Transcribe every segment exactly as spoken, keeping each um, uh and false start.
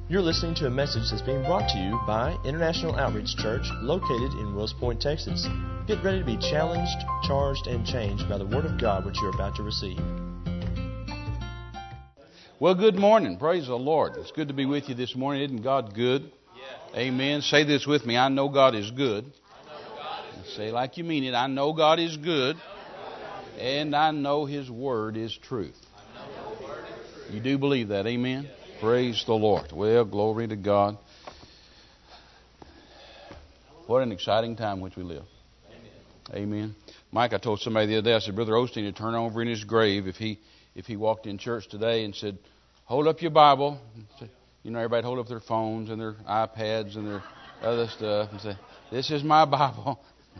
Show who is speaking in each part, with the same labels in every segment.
Speaker 1: You're listening to a message that's being brought to you by International Outreach Church, located in Wills Point, Texas. Get ready to be challenged, charged, and changed by the Word of God which you're about to receive.
Speaker 2: Well, good morning. Praise the Lord. It's good to be with you this morning. Isn't God good? Yeah. Amen. Say this with me. I know God is good. I know God is good. Say like you mean it. I know God is good. And I know His Word is truth. You do believe that. Amen. Yes. Praise the Lord. Well, glory to God. What an exciting time in which we live. Amen. Amen. Mike, I told somebody the other day, I said, Brother Osteen would turn over in his grave if he if he walked in church today and said, hold up your Bible. You know, everybody hold up their phones and their iPads and their other stuff and say, this is my Bible.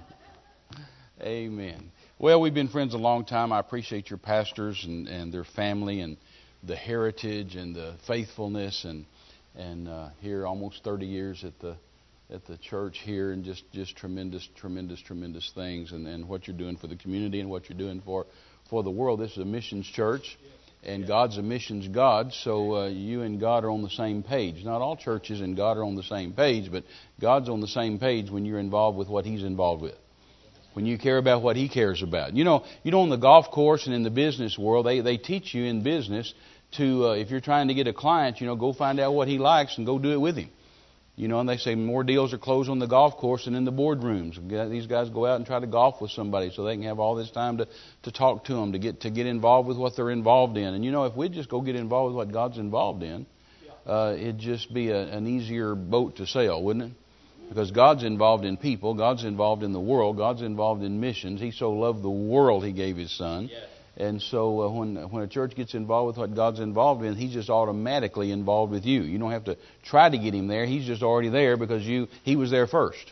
Speaker 2: Amen. Well, we've been friends a long time. I appreciate your pastors and, and their family and the heritage and the faithfulness, and and uh, here almost thirty years at the at the church here, and just, just tremendous, tremendous, tremendous things, and, and what you're doing for the community and what you're doing for, for the world. This is a missions church, and God's a missions God, so uh, you and God are on the same page. Not all churches and God are on the same page, but God's on the same page when you're involved with what He's involved with. When you care about what He cares about. You know, you know, on the golf course and in the business world, they, they teach you in business to, uh, if you're trying to get a client, you know, go find out what he likes and go do it with him. You know, and they say more deals are closed on the golf course than in the boardrooms. These guys go out and try to golf with somebody so they can have all this time to, to talk to them, to get to get involved with what they're involved in. And, you know, if we just go get involved with what God's involved in, uh, it'd just be a, an easier boat to sail, wouldn't it? Because God's involved in people. God's involved in the world. God's involved in missions. He so loved the world He gave His Son. Yes. And so uh, when when a church gets involved with what God's involved in, He's just automatically involved with you. You don't have to try to get Him there. He's just already there because you He was there first.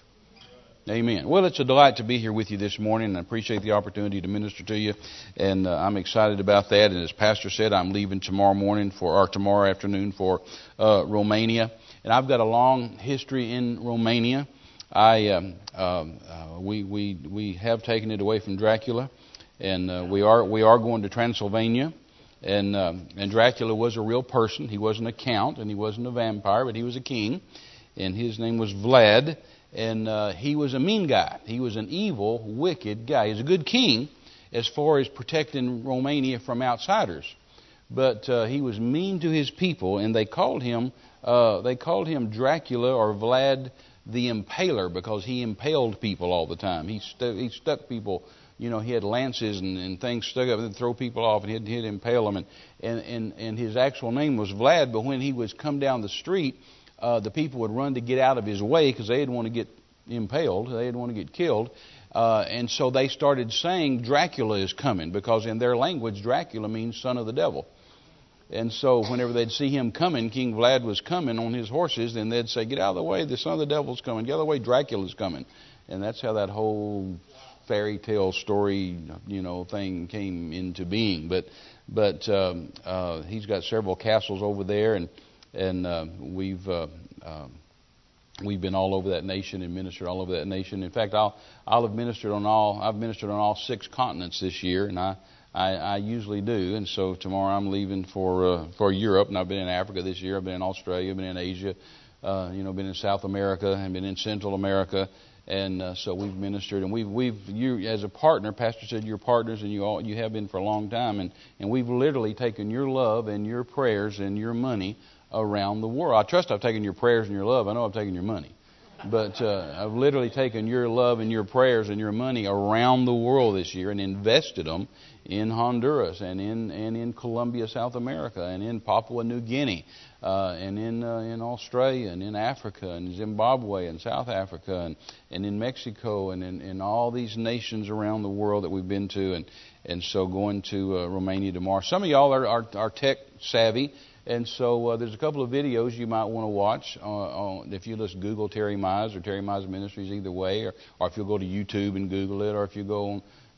Speaker 2: Amen. Well, it's a delight to be here with you this morning, and I appreciate the opportunity to minister to you. And uh, I'm excited about that. And as Pastor said, I'm leaving tomorrow morning for or tomorrow afternoon for uh, Romania. And I've got a long history in Romania. I um, um, uh, we we we have taken it away from Dracula. And uh, we are we are going to Transylvania, and uh, and Dracula was a real person. He wasn't a count, and he wasn't a vampire, but he was a king, and his name was Vlad, and uh, he was a mean guy. He was an evil, wicked guy. He was a good king as far as protecting Romania from outsiders, but uh, he was mean to his people, and they called him uh, they called him Dracula or Vlad the Impaler because he impaled people all the time. He stu- he stuck people. You know, he had lances and, and things stuck up and throw people off, and he'd, he'd impale them. And, and, and, and his actual name was Vlad, but when he was come down the street, uh, the people would run to get out of his way because they didn't want to get impaled. They didn't want to get killed. Uh, and so they started saying Dracula is coming because in their language, Dracula means son of the devil. And so whenever they'd see him coming, King Vlad was coming on his horses, then they'd say, get out of the way, the son of the devil's coming. Get out of the way, Dracula's coming. And that's how that whole fairy tale story, you know, thing came into being. But but um, uh, he's got several castles over there, and and uh, we've uh, uh, we've been all over that nation and ministered all over that nation. In fact, I'll I'll have ministered on all I've ministered on all six continents this year, and I. I, I usually do, and so tomorrow I'm leaving for uh, for Europe, and I've been in Africa this year. I've been in Australia, I've been in Asia, uh, you know, been in South America, and been in Central America. And uh, so we've ministered, and we've we've you as a partner. Pastor said you're partners, and you all you have been for a long time. And, and we've literally taken your love and your prayers and your money around the world. I trust I've taken your prayers and your love. I know I've taken your money, but uh, I've literally taken your love and your prayers and your money around the world this year and invested them in Honduras and in and in Colombia, South America, and in Papua New Guinea. Uh, and in uh, in Australia, and in Africa, and Zimbabwe, and South Africa, and, and in Mexico, and in, in all these nations around the world that we've been to, and and so going to uh, Romania tomorrow. Some of y'all are, are, are tech savvy, and so uh, there's a couple of videos you might want to watch. Uh, on, if you just Google Terry Mize or Terry Mize Ministries, either way, or, or if you'll go to YouTube and Google it, or if you go on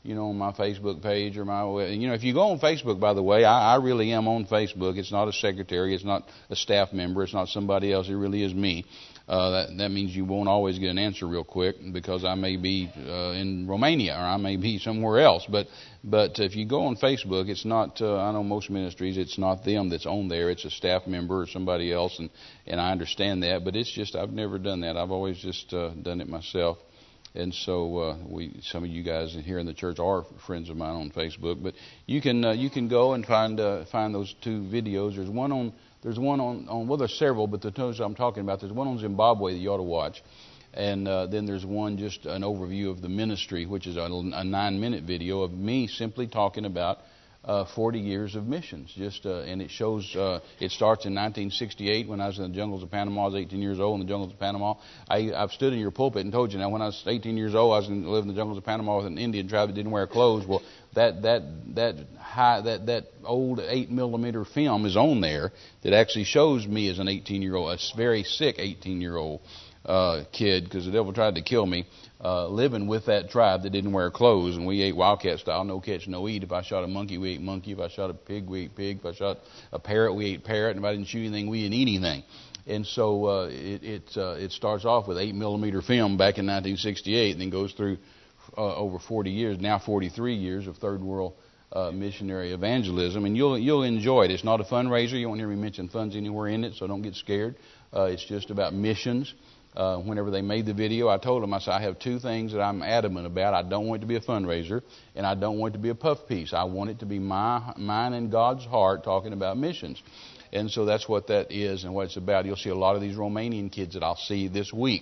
Speaker 2: you know, on my Facebook page or my, you know, if you go on Facebook, by the way, I, I really am on Facebook. It's not a secretary. It's not a staff member. It's not somebody else. It really is me. Uh, that, that means you won't always get an answer real quick because I may be uh, in Romania or I may be somewhere else. But but if you go on Facebook, it's not, uh, I know most ministries, it's not them that's on there. It's a staff member or somebody else, and, and I understand that. But it's just, I've never done that. I've always just uh, done it myself. And so uh, we, some of you guys here in the church are friends of mine on Facebook. But you can uh, you can go and find uh, find those two videos. There's one on there's one on, on well, there's several, but the two I'm talking about. There's one on Zimbabwe that you ought to watch, and uh, then there's one just an overview of the ministry, which is a, a nine-minute video of me simply talking about Uh, forty years of missions. Just uh, and it shows. Uh, it starts in nineteen sixty-eight when I was in the jungles of Panama. I was eighteen years old in the jungles of Panama. I, I've stood in your pulpit and told you now. When I was eighteen years old, I was in, living in the jungles of Panama with an Indian tribe that didn't wear clothes. Well, that that that high that that old eight millimeter film is on there that actually shows me as an eighteen year old, a very sick eighteen year old uh, kid, because the devil tried to kill me. Uh, living with that tribe that didn't wear clothes, and we ate wildcat style, no catch, no eat. If I shot a monkey, we ate monkey. If I shot a pig, we ate pig. If I shot a parrot, we ate parrot. And if I didn't shoot anything, we didn't eat anything. And so uh, it it, uh, it starts off with eight millimeter film back in nineteen sixty-eight, and then goes through uh, over forty years, now forty-three years of third world uh, missionary evangelism, and you'll you'll enjoy it. It's not a fundraiser. You won't hear me mention funds anywhere in it, so don't get scared. Uh, it's just about missions. Uh, whenever they made the video, I told them, I said, I have two things that I'm adamant about. I don't want it to be a fundraiser, and I don't want it to be a puff piece. I want it to be my, mine and God's heart talking about missions. And so that's what that is and what it's about. You'll see a lot of these Romanian kids that I'll see this week.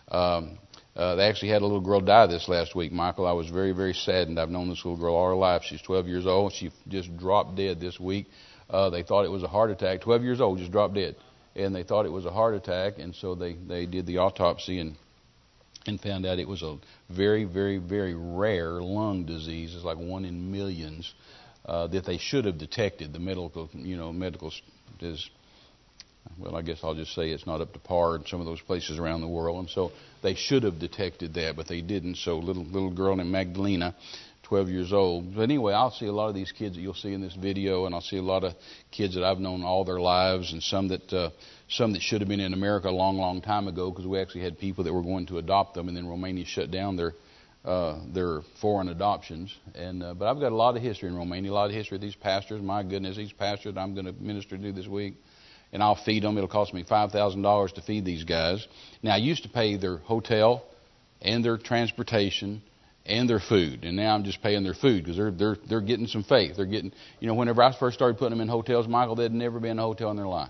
Speaker 2: Um, uh, they actually had a little girl die this last week, Michael. I was very, very saddened. I've known this little girl all her life. She's twelve years old. She just dropped dead this week. Uh, they thought it was a heart attack. twelve years old, just dropped dead. And they thought it was a heart attack, and so they, they did the autopsy and and found out it was a very, very, very rare lung disease. It's like one in millions uh, that they should have detected. The medical, you know, medical is, well, I guess I'll just say it's not up to par in some of those places around the world, and so they should have detected that, but they didn't. So little little girl named Magdalena, twelve years old. But anyway, I'll see a lot of these kids that you'll see in this video, and I'll see a lot of kids that I've known all their lives, and some that uh, some that should have been in America a long, long time ago, because we actually had people that were going to adopt them, and then Romania shut down their uh, their foreign adoptions. And uh, but I've got a lot of history in Romania, a lot of history of these pastors. My goodness, these pastors I'm going to minister to this week, and I'll feed them. It'll cost me five thousand dollars to feed these guys. Now, I used to pay their hotel and their transportation and their food, and now I'm just paying their food because they're they're they're getting some faith. They're getting, you know, whenever I first started putting them in hotels, Michael, they'd never been in a hotel in their life.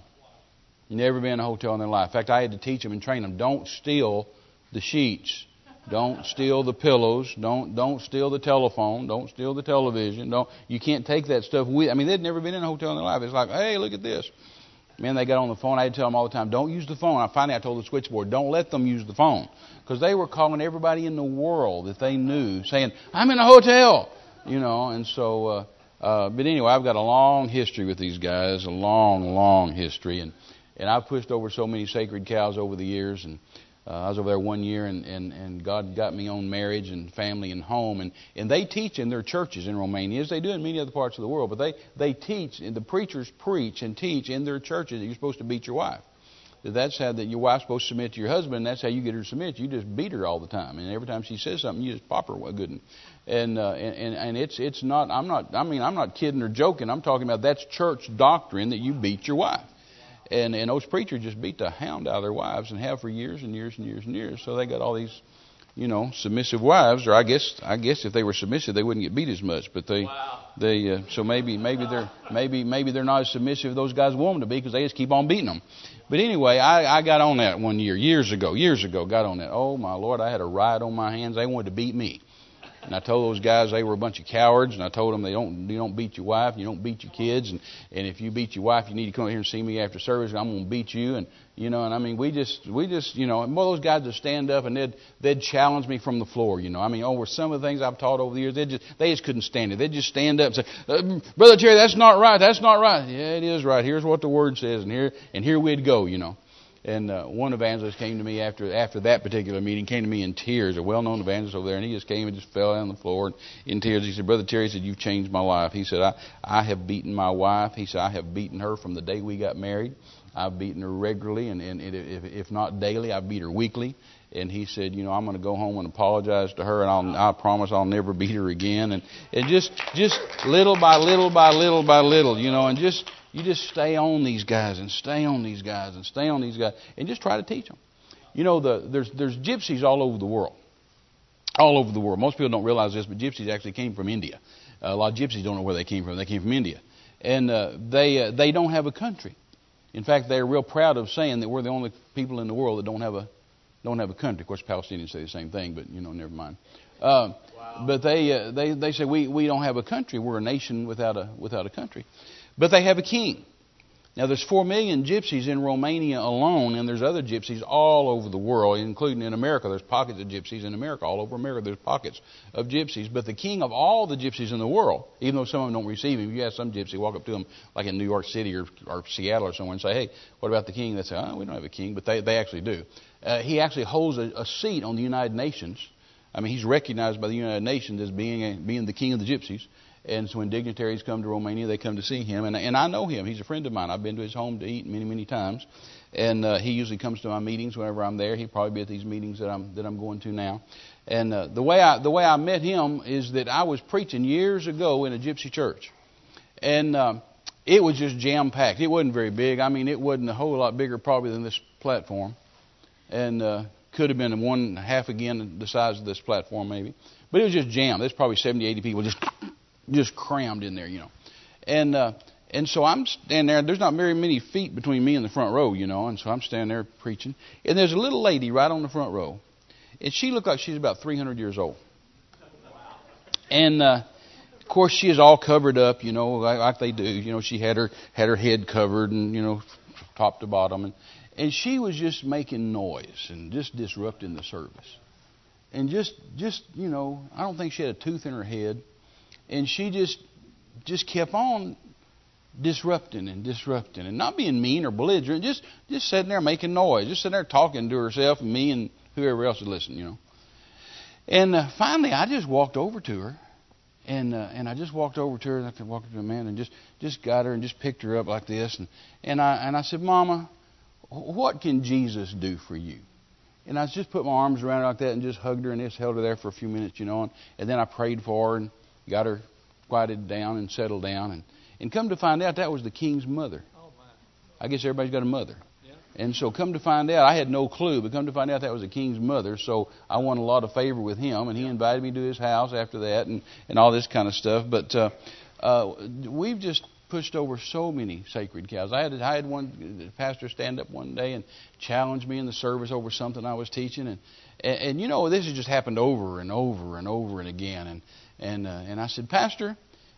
Speaker 2: Never been in a hotel in their life. In fact, I had to teach them and train them. Don't steal the sheets. Don't steal the pillows. Don't don't steal the telephone. Don't steal the television. Don't you can't take that stuff with. I mean, they'd never been in a hotel in their life. It's like, hey, look at this. Man, they got on the phone. I had to tell them all the time, don't use the phone. I finally I told the switchboard, don't let them use the phone. Because they were calling everybody in the world that they knew, saying, I'm in a hotel. You know, and so, uh, uh, but anyway, I've got a long history with these guys, a long, long history. And, and I've pushed over so many sacred cows over the years. And uh, I was over there one year, and, and, and God got me on marriage and family and home. And, and they teach in their churches in Romania, as they do in many other parts of the world. But they, they teach, and the preachers preach and teach in their churches that you're supposed to beat your wife. That that's how that your wife's supposed to submit to your husband. And that's how you get her to submit. You just beat her all the time, and every time she says something, you just pop her a good one. And uh, and and it's it's not. I'm not. I mean, I'm not kidding or joking. I'm talking about that's church doctrine that you beat your wife. And and those preachers just beat the hound out of their wives and have for years and years and years and years. So they got all these, you know, submissive wives. Or I guess I guess if they were submissive, they wouldn't get beat as much. But they wow. they uh, so maybe maybe they're maybe maybe they're not as submissive as those guys want them to be because they just keep on beating them. But anyway, I, I got on that one year, years ago, years ago, got on that. Oh, my Lord, I had a riot on my hands. They wanted to beat me. And I told those guys they were a bunch of cowards, and I told them they don't you don't beat your wife, you don't beat your kids, and, and if you beat your wife, you need to come here and see me after service, and I'm going to beat you. And, you know, and I mean, we just, we just, you know, and more those guys would stand up and they'd, they'd challenge me from the floor, you know. I mean, over some of the things I've taught over the years, they just, they just couldn't stand it. They'd just stand up and say, uh, Brother Terry, that's not right, that's not right. Yeah, it is right. Here's what the Word says, and here, and here we'd go, you know. And uh, one evangelist came to me after after that particular meeting, came to me in tears, a well-known evangelist over there, and he just came and just fell down on the floor in tears. He said, Brother Terry, he said, you've changed my life. He said, I, I have beaten my wife. He said, I have beaten her from the day we got married. I've beaten her regularly, and, and if, if not daily, I beat her weekly. And he said, you know, I'm going to go home and apologize to her, and I'll, I promise I'll never beat her again. And, and just just little by little by little by little, you know, and just you just stay on these guys and stay on these guys and stay on these guys and just try to teach them. You know, the, there's there's gypsies all over the world, all over the world. Most people don't realize this, but gypsies actually came from India. Uh, a lot of gypsies don't know where they came from. They came from India, and uh, they uh, they don't have a country. In fact, they're real proud of saying that we're the only people in the world that don't have a don't have a country. Of course, Palestinians say the same thing, but you know, never mind. Uh, wow. But they uh, they they say we, we don't have a country. We're a nation without a without a country. But they have a king. Now, there's four million gypsies in Romania alone, and there's other gypsies all over the world, including in America. There's pockets of gypsies in America. All over America, there's pockets of gypsies. But the king of all the gypsies in the world, even though some of them don't receive him, if you ask some gypsy, walk up to them, like in New York City or, or Seattle or somewhere, and say, hey, what about the king? They say, oh, we don't have a king, but they, they actually do. Uh, he actually holds a, a seat on the United Nations. I mean, he's recognized by the United Nations as being a, being the king of the gypsies. And so when dignitaries come to Romania, they come to see him. And, and I know him. He's a friend of mine. I've been to his home to eat many, many times. And uh, he usually comes to my meetings whenever I'm there. He'll probably be at these meetings that I'm that I'm going to now. And uh, the way I the way I met him is that I was preaching years ago in a gypsy church. And um, it was just jam-packed. It wasn't very big. I mean, it wasn't a whole lot bigger probably than this platform. And uh, could have been one half again the size of this platform maybe. But it was just jammed. There's probably seventy, eighty people just... just crammed in there, you know. And uh, and so I'm standing there. There's not very many feet between me and the front row, you know. And so I'm standing there preaching. And there's a little lady right on the front row. And she looked like she's about three hundred years old. And, uh, of course, she is all covered up, you know, like, like they do. You know, she had her had her head covered and, you know, top to bottom. And, and she was just making noise and just disrupting the service. And just, just, you know, I don't think she had a tooth in her head. And she just just kept on disrupting and disrupting and not being mean or belligerent, just just sitting there making noise, just sitting there talking to herself and me and whoever else is listening, you know. And uh, finally, I just walked over to her, and uh, and I just walked over to her, and I could walk up to a man and just just got her and just picked her up like this, and and I and I said, Mama, what can Jesus do for you? And I just put my arms around her like that and just hugged her and just held her there for a few minutes, you know, and, and then I prayed for her and got her quieted down and settled down. And, and come to find out, that was the king's mother. Oh, my. I guess everybody's got a mother. Yeah. And so come to find out, I had no clue, but come to find out that was the king's mother. So I won a lot of favor with him, and he invited me to his house after that and, and all this kind of stuff. But uh, uh, we've just pushed over so many sacred cows. I had I had one pastor stand up one day and challenge me in the service over something I was teaching. And, and, and you know, this has just happened over and over and over and again. And And uh, and I said, Pastor,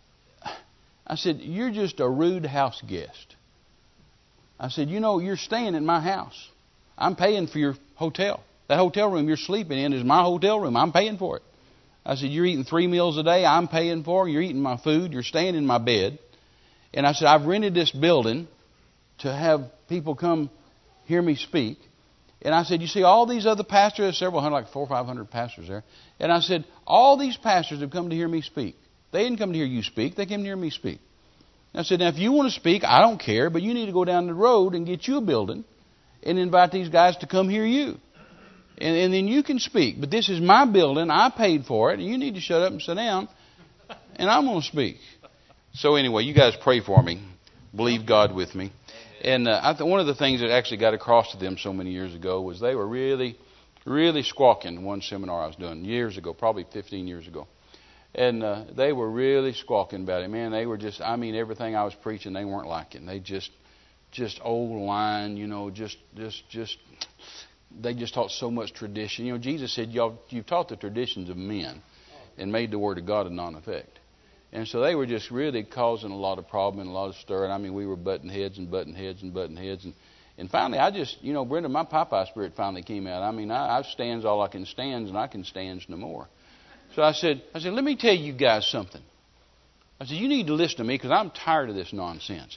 Speaker 2: I said, you're just a rude house guest. I said, you know, you're staying in my house. I'm paying for your hotel. That hotel room you're sleeping in is my hotel room. I'm paying for it. I said, you're eating three meals a day. I'm paying for it. You're eating my food. You're staying in my bed. And I said, I've rented this building to have people come hear me speak. And I said, you see, all these other pastors, there's several hundred, like four or five hundred pastors there. And I said, all these pastors have come to hear me speak. They didn't come to hear you speak. They came to hear me speak. And I said, now, if you want to speak, I don't care, but you need to go down the road and get you a building and invite these guys to come hear you. And, and then you can speak. But this is my building. I paid for it. And you need to shut up and sit down. And I'm going to speak. So anyway, you guys pray for me. Believe God with me. And uh, I th- one of the things that actually got across to them so many years ago was they were really, really squawking one seminar I was doing years ago, probably fifteen years ago. And uh, they were really squawking about it. Man, they were just, I mean, everything I was preaching, they weren't liking. They just, just old line, you know, just, just, just, they just taught so much tradition. You know, Jesus said, y'all, you've taught the traditions of men and made the Word of God of none effect. And so they were just really causing a lot of problem and a lot of stir. And I mean, we were butting heads and butting heads and butting heads. And, and finally, I just, you know, Brenda, my Popeye spirit finally came out. I mean, I, I stands all I can stands, and I can stands no more. So I said, I said, let me tell you guys something. I said, you need to listen to me because I'm tired of this nonsense.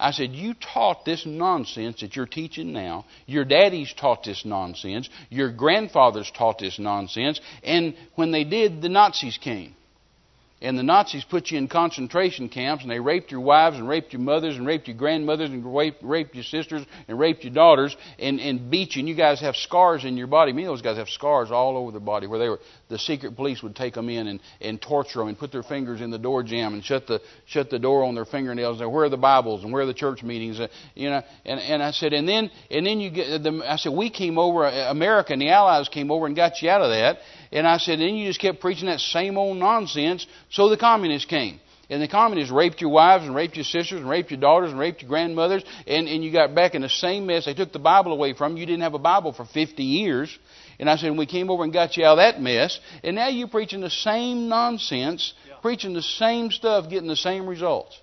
Speaker 2: I said, you taught this nonsense that you're teaching now. Your daddies taught this nonsense. Your grandfathers taught this nonsense. And when they did, the Nazis came. And the Nazis put you in concentration camps, and they raped your wives, and raped your mothers, and raped your grandmothers, and raped, raped your sisters, and raped your daughters, and, and beat you. And you guys have scars in your body. Many of those guys have scars all over their body where they were. The secret police would take them in and, and torture them and put their fingers in the door jamb and shut the shut the door on their fingernails. And where are the Bibles and where are the church meetings? Uh, you know. And, and I said, and then and then you get. The, I said, we came over. America and the Allies came over and got you out of that. And I said, then you just kept preaching that same old nonsense. So the communists came. And the communists raped your wives and raped your sisters and raped your daughters and raped your grandmothers. And, and you got back in the same mess. They took the Bible away from you. You didn't have a Bible for fifty years. And I said, and we came over and got you out of that mess. And now you're preaching the same nonsense, yeah. preaching the same stuff, getting the same results.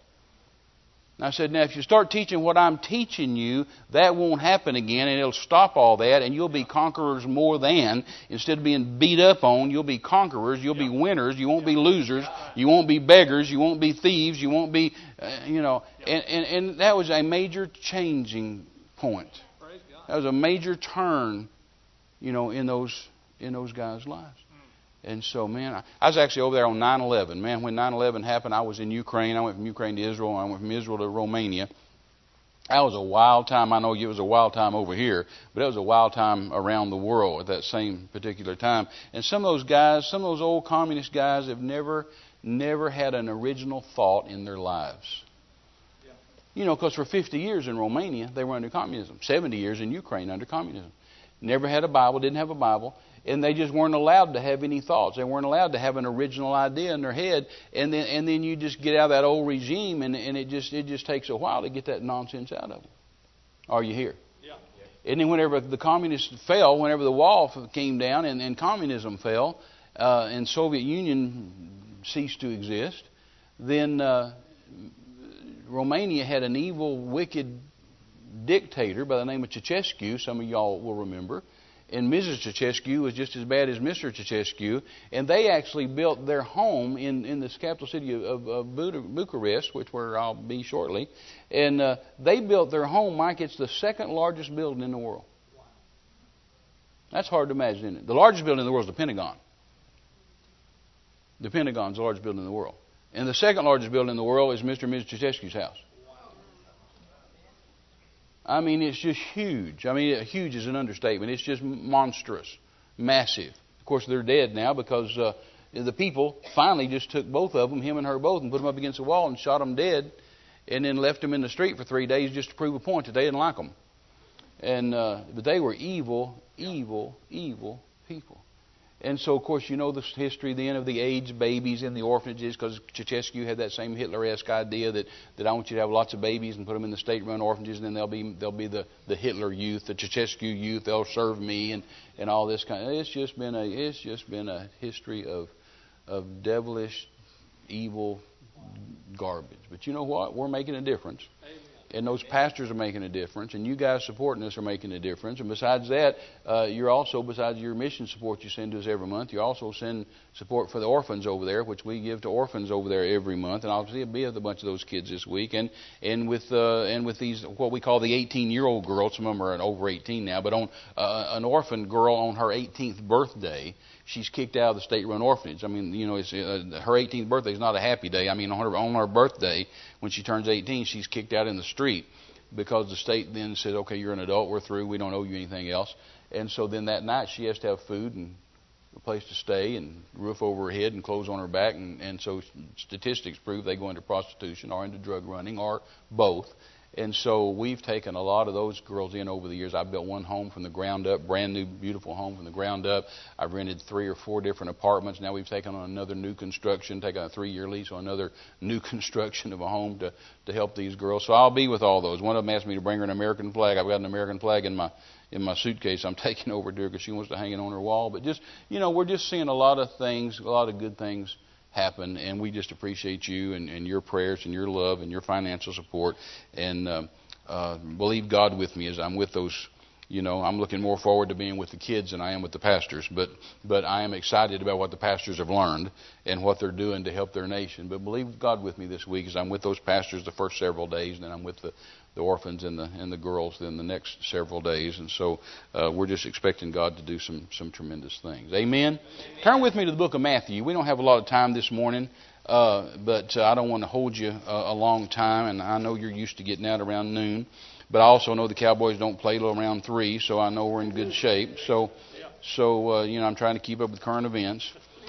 Speaker 2: And I said, now if you start teaching what I'm teaching you, that won't happen again, and it'll stop all that, and you'll be conquerors more than. Instead of being beat up on, you'll be conquerors, you'll be winners, you won't be losers, you won't be beggars, you won't be thieves, you won't be, uh, you know. And, and, and that was a major changing point. That was a major turn, you know, in those in those guys' lives. And so, man, I was actually over there on nine eleven. Man, when nine eleven happened, I was in Ukraine. I went from Ukraine to Israel. I went from Israel to Romania. That was a wild time. I know it was a wild time over here, but it was a wild time around the world at that same particular time. And some of those guys, some of those old communist guys have never, never had an original thought in their lives. Yeah. You know, because for fifty years in Romania, they were under communism. seventy years in Ukraine under communism. Never had a Bible, didn't have a Bible. And they just weren't allowed to have any thoughts. They weren't allowed to have an original idea in their head. And then and then you just get out of that old regime, and, and it just it just takes a while to get that nonsense out of them. Are you here? Yeah. And then whenever the communists fell, whenever the wall came down and, and communism fell, uh, and Soviet Union ceased to exist, then uh, Romania had an evil, wicked dictator by the name of Ceausescu. Some of y'all will remember. And Missus Ceausescu was just as bad as Mister Ceausescu. And they actually built their home in, in the capital city of, of Bucharest, which where I'll be shortly. And uh, they built their home, Mike. It's the second largest building in the world. That's hard to imagine, isn't it? The largest building in the world is the Pentagon. The Pentagon is the largest building in the world. And the second largest building in the world is Mister and Missus Ceausescu's house. I mean, it's just huge. I mean, huge is an understatement. It's just monstrous, massive. Of course, they're dead now because uh, the people finally just took both of them, him and her both, and put them up against the wall and shot them dead, and then left them in the street for three days just to prove a point that they didn't like them. And uh, but they were evil, evil, evil people. And so, of course, you know the history then of the AIDS babies in the orphanages, because Ceausescu had that same Hitler-esque idea that, that I want you to have lots of babies and put them in the state-run orphanages, and then they'll be they'll be the, the Hitler youth, the Ceausescu youth. They'll serve me and, and all this kind of. It's just been a it's just been a history of of devilish, evil garbage. But you know what? We're making a difference. Amen. And those pastors are making a difference, and you guys supporting us are making a difference. And besides that, uh, you're also, besides your mission support you send to us every month, you also send support for the orphans over there, which we give to orphans over there every month. And I'll be with a bunch of those kids this week, and and with uh, and with these what we call the eighteen-year-old girls. Some of them are over eighteen now, but on uh, an orphan girl on her eighteenth birthday, she's kicked out of the state-run orphanage. I mean, you know, it's, uh, her eighteenth birthday is not a happy day. I mean, on her on her birthday, when she turns eighteen, she's kicked out in the street because the state then said, okay, you're an adult, we're through, we don't owe you anything else. And so then that night she has to have food and a place to stay and roof over her head and clothes on her back. And, and so statistics prove they go into prostitution or into drug running or both. And so we've taken a lot of those girls in over the years. I built one home from the ground up, brand new, beautiful home from the ground up. I've rented three or four different apartments. Now we've taken on another new construction, taken a three-year lease on another new construction of a home to, to help these girls. So I'll be with all those. One of them asked me to bring her an American flag. I've got an American flag in my in my suitcase I'm taking over to her because she wants to hang it on her wall. But just, you know, we're just seeing a lot of things, a lot of good things happen, and we just appreciate you and, and your prayers and your love and your financial support. And uh, uh, believe God with me as I'm with those You know, I'm looking more forward to being with the kids than I am with the pastors. But but I am excited about what the pastors have learned and what they're doing to help their nation. But believe God with me this week as I'm with those pastors the first several days, and then I'm with the, the orphans and the and the girls then the next several days. And so uh, we're just expecting God to do some some tremendous things. Amen? Amen. Turn with me to the book of Matthew. We don't have a lot of time this morning. Uh, but uh, I don't want to hold you uh, a long time, and I know you're used to getting out around noon. But I also know the Cowboys don't play till around three, so I know we're in good shape. So, so uh, you know, I'm trying to keep up with current events.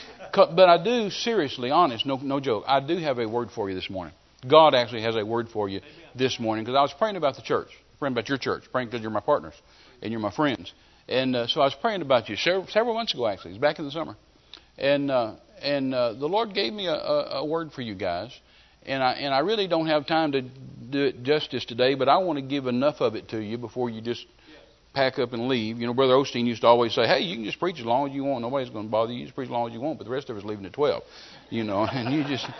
Speaker 2: But I do, seriously, honest, no, no joke. I do have a word for you this morning. God actually has a word for you this morning because I was praying about the church, praying about your church, praying because you're my partners and you're my friends. And uh, so I was praying about you several, several months ago. Actually, it was back in the summer, and. Uh, And uh, the Lord gave me a, a, a word for you guys. And I and I really don't have time to do it justice today, but I want to give enough of it to you before you just pack up and leave. You know, Brother Osteen used to always say, hey, you can just preach as long as you want. Nobody's going to bother you. You just preach as long as you want, but the rest of us leaving at twelve. You know, and you just...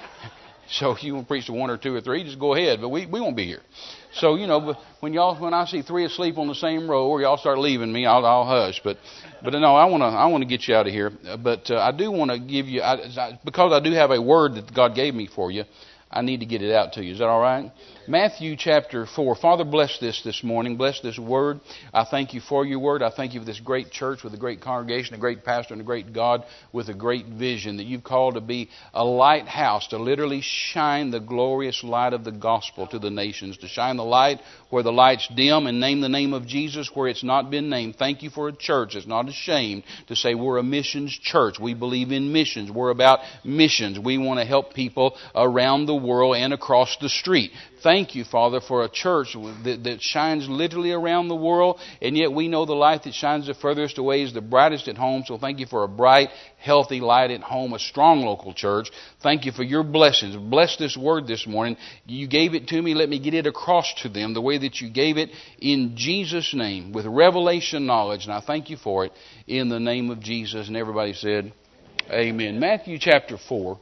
Speaker 2: So if you want to preach to one or two or three, just go ahead. But we, we won't be here. So, you know, but when y'all when I see three asleep on the same row or y'all start leaving me, I'll, I'll hush. But but no, I want to I want to get you out of here. But uh, I do want to give you, I, I, because I do have a word that God gave me for you, I need to get it out to you. Is that all right? Matthew chapter four. Father, bless this this morning. Bless this word. I thank you for your word. I thank you for this great church with a great congregation, a great pastor, and a great God with a great vision that you've called to be a lighthouse, to literally shine the glorious light of the gospel to the nations, to shine the light where the light's dim and name the name of Jesus where it's not been named. Thank you for a church that's not ashamed to say we're a missions church. We believe in missions. We're about missions. We want to help people around the world and across the street. Thank you, Father, for a church that, that shines literally around the world, and yet we know the light that shines the furthest away is the brightest at home. So thank you for a bright, healthy light at home, a strong local church. Thank you for your blessings. Bless this word this morning. You gave it to me. Let me get it across to them the way that you gave it in Jesus' name with revelation knowledge. And I thank you for it in the name of Jesus. And everybody said, amen. Matthew chapter four.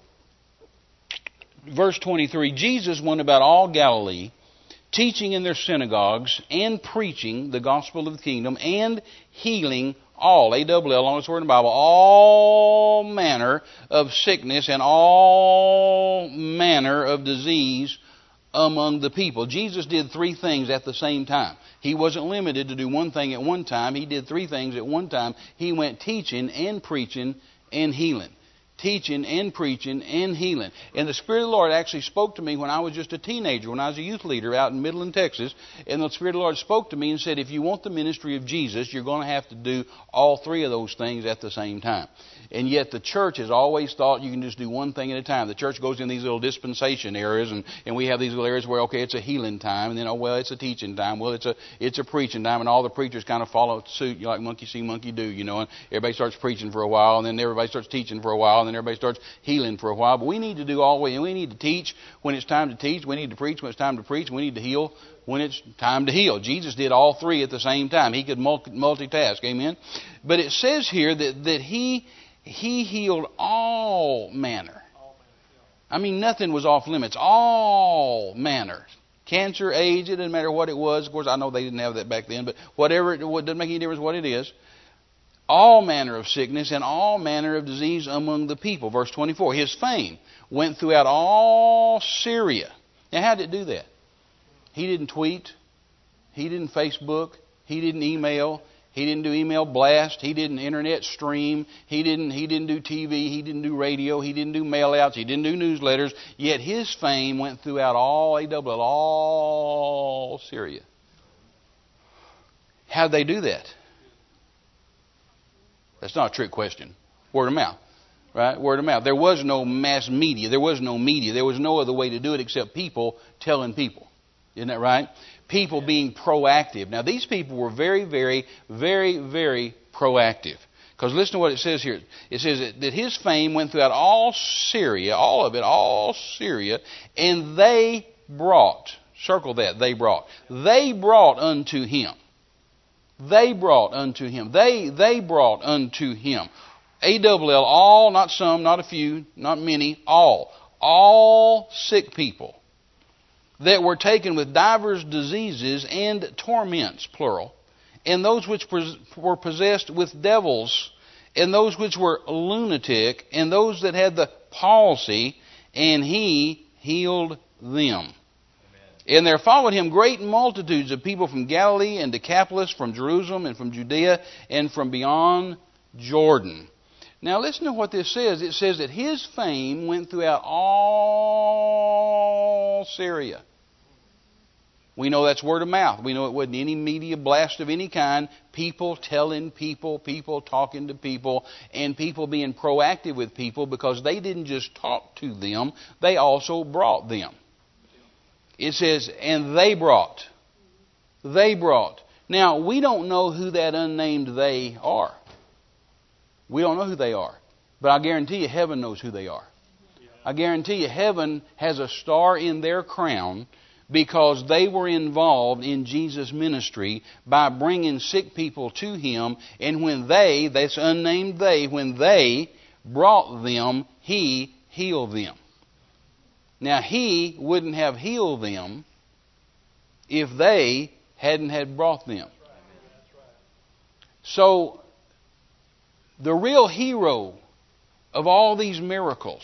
Speaker 2: Verse twenty-three, Jesus went about all Galilee, teaching in their synagogues and preaching the gospel of the kingdom and healing all, A double L, longest word in the Bible, all manner of sickness and all manner of disease among the people. Jesus did three things at the same time. He wasn't limited to do one thing at one time. He did three things at one time. He went teaching and preaching and healing. Teaching and preaching and healing. And the Spirit of the Lord actually spoke to me when I was just a teenager, when I was a youth leader out in Midland, Texas. And the Spirit of the Lord spoke to me and said, if you want the ministry of Jesus, you're going to have to do all three of those things at the same time. And yet the church has always thought you can just do one thing at a time. The church goes in these little dispensation areas, and, and we have these little areas where, okay, it's a healing time, and then, oh, well, it's a teaching time. Well, it's a it's a preaching time, and all the preachers kind of follow suit. You like monkey see, monkey do, you know, and everybody starts preaching for a while, and then everybody starts teaching for a while, and then everybody starts healing for a while. But we need to do all the way, and we need to teach when it's time to teach. We need to preach when it's time to preach. We need to heal when it's time to heal. Jesus did all three at the same time. He could multitask, amen? But it says here that, that he... He healed all manner. I mean, nothing was off limits. All manner. Cancer, AIDS, it doesn't matter what it was. Of course, I know they didn't have that back then, but whatever, it doesn't make any difference what it is. All manner of sickness and all manner of disease among the people. Verse twenty-four, his fame went throughout all Syria. Now, how did it do that? He didn't tweet. He didn't Facebook. He didn't email. He didn't do email blast. He didn't internet stream. He didn't he didn't do T V. He didn't do radio. He didn't do mail outs. He didn't do newsletters. Yet his fame went throughout all A W L, all Syria. How'd they do that? That's not a trick question. Word of mouth. Right? Word of mouth. There was no mass media. There was no media. There was no other way to do it except people telling people. Isn't that right? People being proactive. Now, these people were very, very, very, very proactive. Because listen to what it says here. It says that his fame went throughout all Syria, all of it, all Syria, and they brought, circle that, they brought. They brought unto him. They brought unto him. They, they brought unto him. A double L, all, not some, not a few, not many, all. All sick people that were taken with divers diseases and torments, plural, and those which were possessed with devils, and those which were lunatic, and those that had the palsy, and he healed them. And there followed him great multitudes of people from Galilee and Decapolis, from Jerusalem and from Judea and from beyond Jordan. Now listen to what this says. It says that his fame went throughout all Syria. We know that's word of mouth. We know it wasn't any media blast of any kind. People telling people, people talking to people, and people being proactive with people, because they didn't just talk to them, they also brought them. It says, and they brought. They brought. Now, we don't know who that unnamed they are. We don't know who they are. But I guarantee you heaven knows who they are. I guarantee you heaven has a star in their crown because they were involved in Jesus' ministry by bringing sick people to Him. And when they, that's unnamed they, when they brought them, He healed them. Now, He wouldn't have healed them if they hadn't had brought them. So, the real hero of all these miracles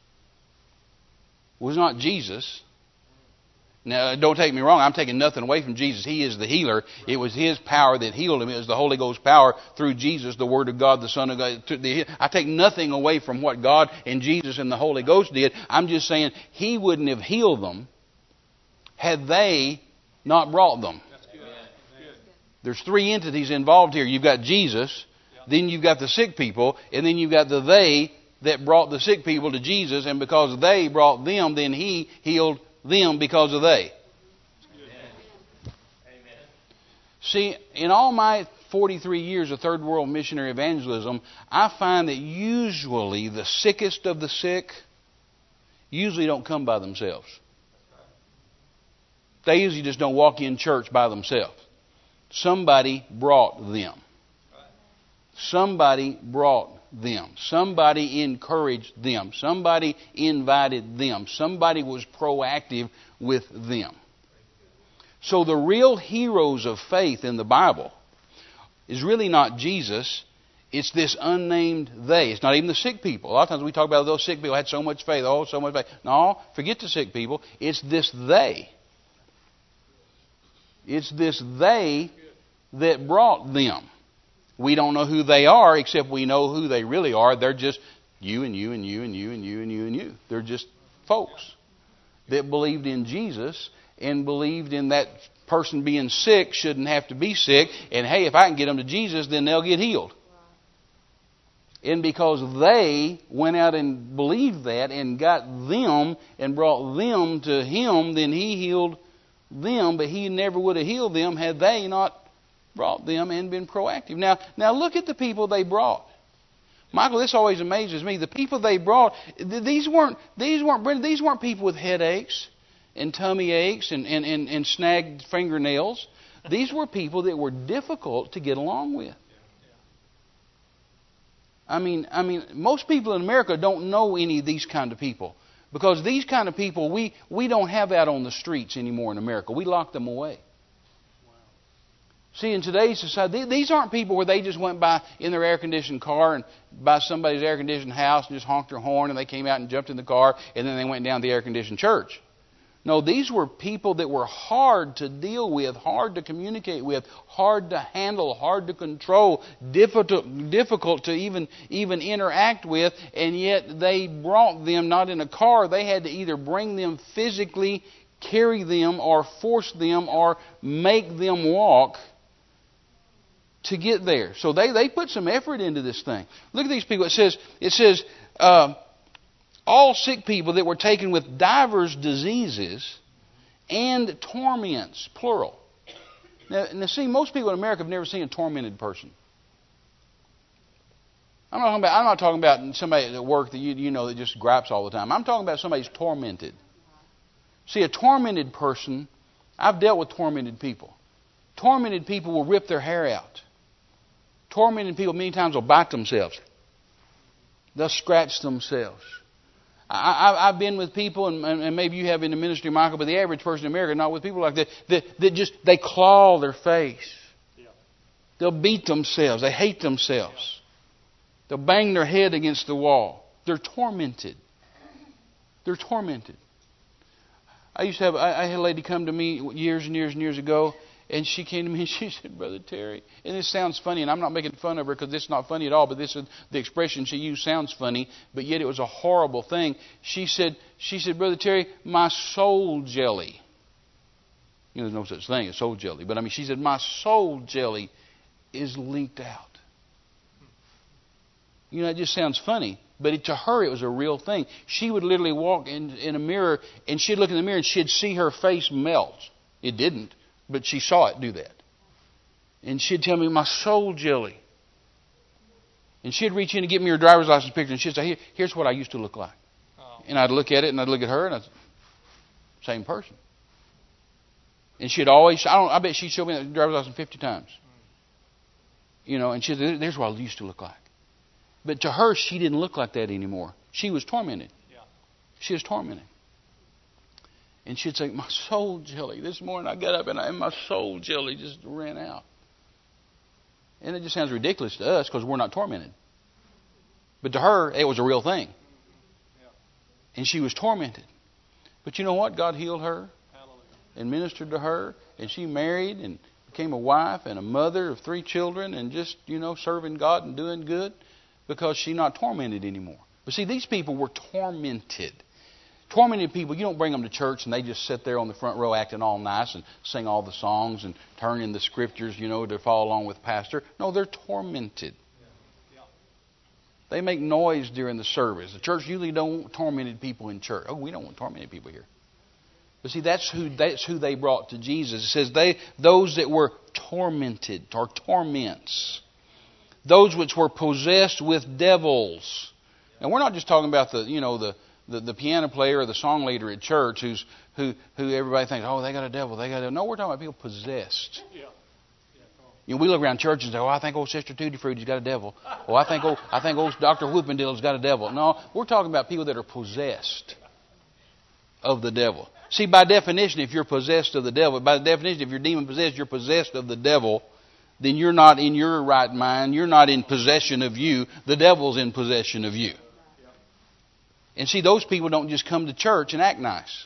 Speaker 2: was not Jesus. Now, don't take me wrong. I'm taking nothing away from Jesus. He is the healer. It was His power that healed him. It was the Holy Ghost power through Jesus, the Word of God, the Son of God. I take nothing away from what God and Jesus and the Holy Ghost did. I'm just saying He wouldn't have healed them had they not brought them. There's three entities involved here. You've got Jesus, then you've got the sick people, and then you've got the they that brought the sick people to Jesus, and because they brought them, then He healed them because of they. Amen. See, in all my forty-three years of third world missionary evangelism, I find that usually the sickest of the sick usually don't come by themselves. They usually just don't walk in church by themselves. Somebody brought them. Somebody brought them. Somebody encouraged them. Somebody invited them. Somebody was proactive with them. So the real heroes of faith in the Bible is really not Jesus. It's this unnamed they. It's not even the sick people. A lot of times we talk about those sick people had so much faith. Oh, so much faith. No, forget the sick people. It's this they. It's this they that brought them. We don't know who they are, except we know who they really are. They're just you and you and you and you and you and you and you. They're just folks that believed in Jesus and believed in that person being sick shouldn't have to be sick. And hey, if I can get them to Jesus, then they'll get healed. And because they went out and believed that and got them and brought them to Him, then He healed them. But He never would have healed them had they not brought them and been proactive. Now, now look at the people they brought. Michael, this always amazes me. The people they brought, these weren't these weren't these weren't people with headaches and tummy aches and, and, and, and snagged fingernails. These were people that were difficult to get along with. I mean, I mean, most people in America don't know any of these kind of people. Because these kind of people, we, we don't have that on the streets anymore in America. We lock them away. See, in today's society, these aren't people where they just went by in their air-conditioned car and by somebody's air-conditioned house and just honked their horn and they came out and jumped in the car and then they went down to the air-conditioned church. No, these were people that were hard to deal with, hard to communicate with, hard to handle, hard to control, difficult, difficult to even, even interact with, and yet they brought them not in a car. They had to either bring them physically, carry them, or force them, or make them walk to get there. So they, they put some effort into this thing. Look at these people. It says, it says, uh, all sick people that were taken with divers diseases and torments, plural. Now, now see, most people in America have never seen a tormented person. I'm not talking about, I'm not talking about somebody at work that you, you know that just gripes all the time. I'm talking about somebody who's tormented. See, a tormented person, I've dealt with tormented people. Tormented people will rip their hair out. Tormented people many times will bite themselves. They'll scratch themselves. I, I've been with people, and, and maybe you have in the ministry, Michael, but the average person in America, not with people like that, that, that just, they claw their face. Yeah. They'll beat themselves. They hate themselves. They'll bang their head against the wall. They're tormented. They're tormented. I used to have, I had a lady come to me years and years and years ago, and she came to me and she said, Brother Terry, and this sounds funny, and I'm not making fun of her because it's not funny at all, but this is the expression she used sounds funny, but yet it was a horrible thing. She said, she said, Brother Terry, my soul jelly. You know, there's no such thing as soul jelly, but I mean, she said, my soul jelly is leaked out. You know, it just sounds funny. But it, to her, it was a real thing. She would literally walk in, in a mirror, and she'd look in the mirror, and she'd see her face melt. It didn't, but she saw it do that. And she'd tell me, my soul jelly. And she'd reach in and get me her driver's license picture, and she'd say, Here, here's what I used to look like. Oh. And I'd look at it, and I'd look at her, and I'd say, same person. And she'd always, I don't, I bet she'd show me that driver's license fifty times. You know, and she'd say, there's what I used to look like. But to her, she didn't look like that anymore. She was tormented. Yeah. She was tormented. And she'd say, my soul jelly. This morning I got up and, I, and my soul jelly just ran out. And it just sounds ridiculous to us because we're not tormented. But to her, it was a real thing. Yeah. And she was tormented. But you know what? God healed her. Hallelujah. And ministered to her. And she married and became a wife and a mother of three children and just, you know, serving God and doing good. Because she's not tormented anymore. But see, these people were tormented. Tormented people, you don't bring them to church and they just sit there on the front row acting all nice and sing all the songs and turn in the scriptures, you know, to follow along with pastor. No, they're tormented. They make noise during the service. The church usually don't want tormented people in church. Oh, we don't want tormented people here. But see, that's who that's who they brought to Jesus. It says they those that were tormented or torments. Those which were possessed with devils. And we're not just talking about the, you know, the, the, the piano player or the song leader at church who's who who everybody thinks, oh, they got a devil, they got a devil. No, we're talking about people possessed. Yeah. You know, we look around church and say, oh, I think old Sister Tutti Frutti's got a devil. Oh, I think old I think old Doctor Whoopendale's got a devil. No, we're talking about people that are possessed of the devil. See, by definition, if you're possessed of the devil, by definition, if you're demon possessed, you're possessed of the devil. Then you're not in your right mind. You're not in possession of you. The devil's in possession of you. And see, those people don't just come to church and act nice.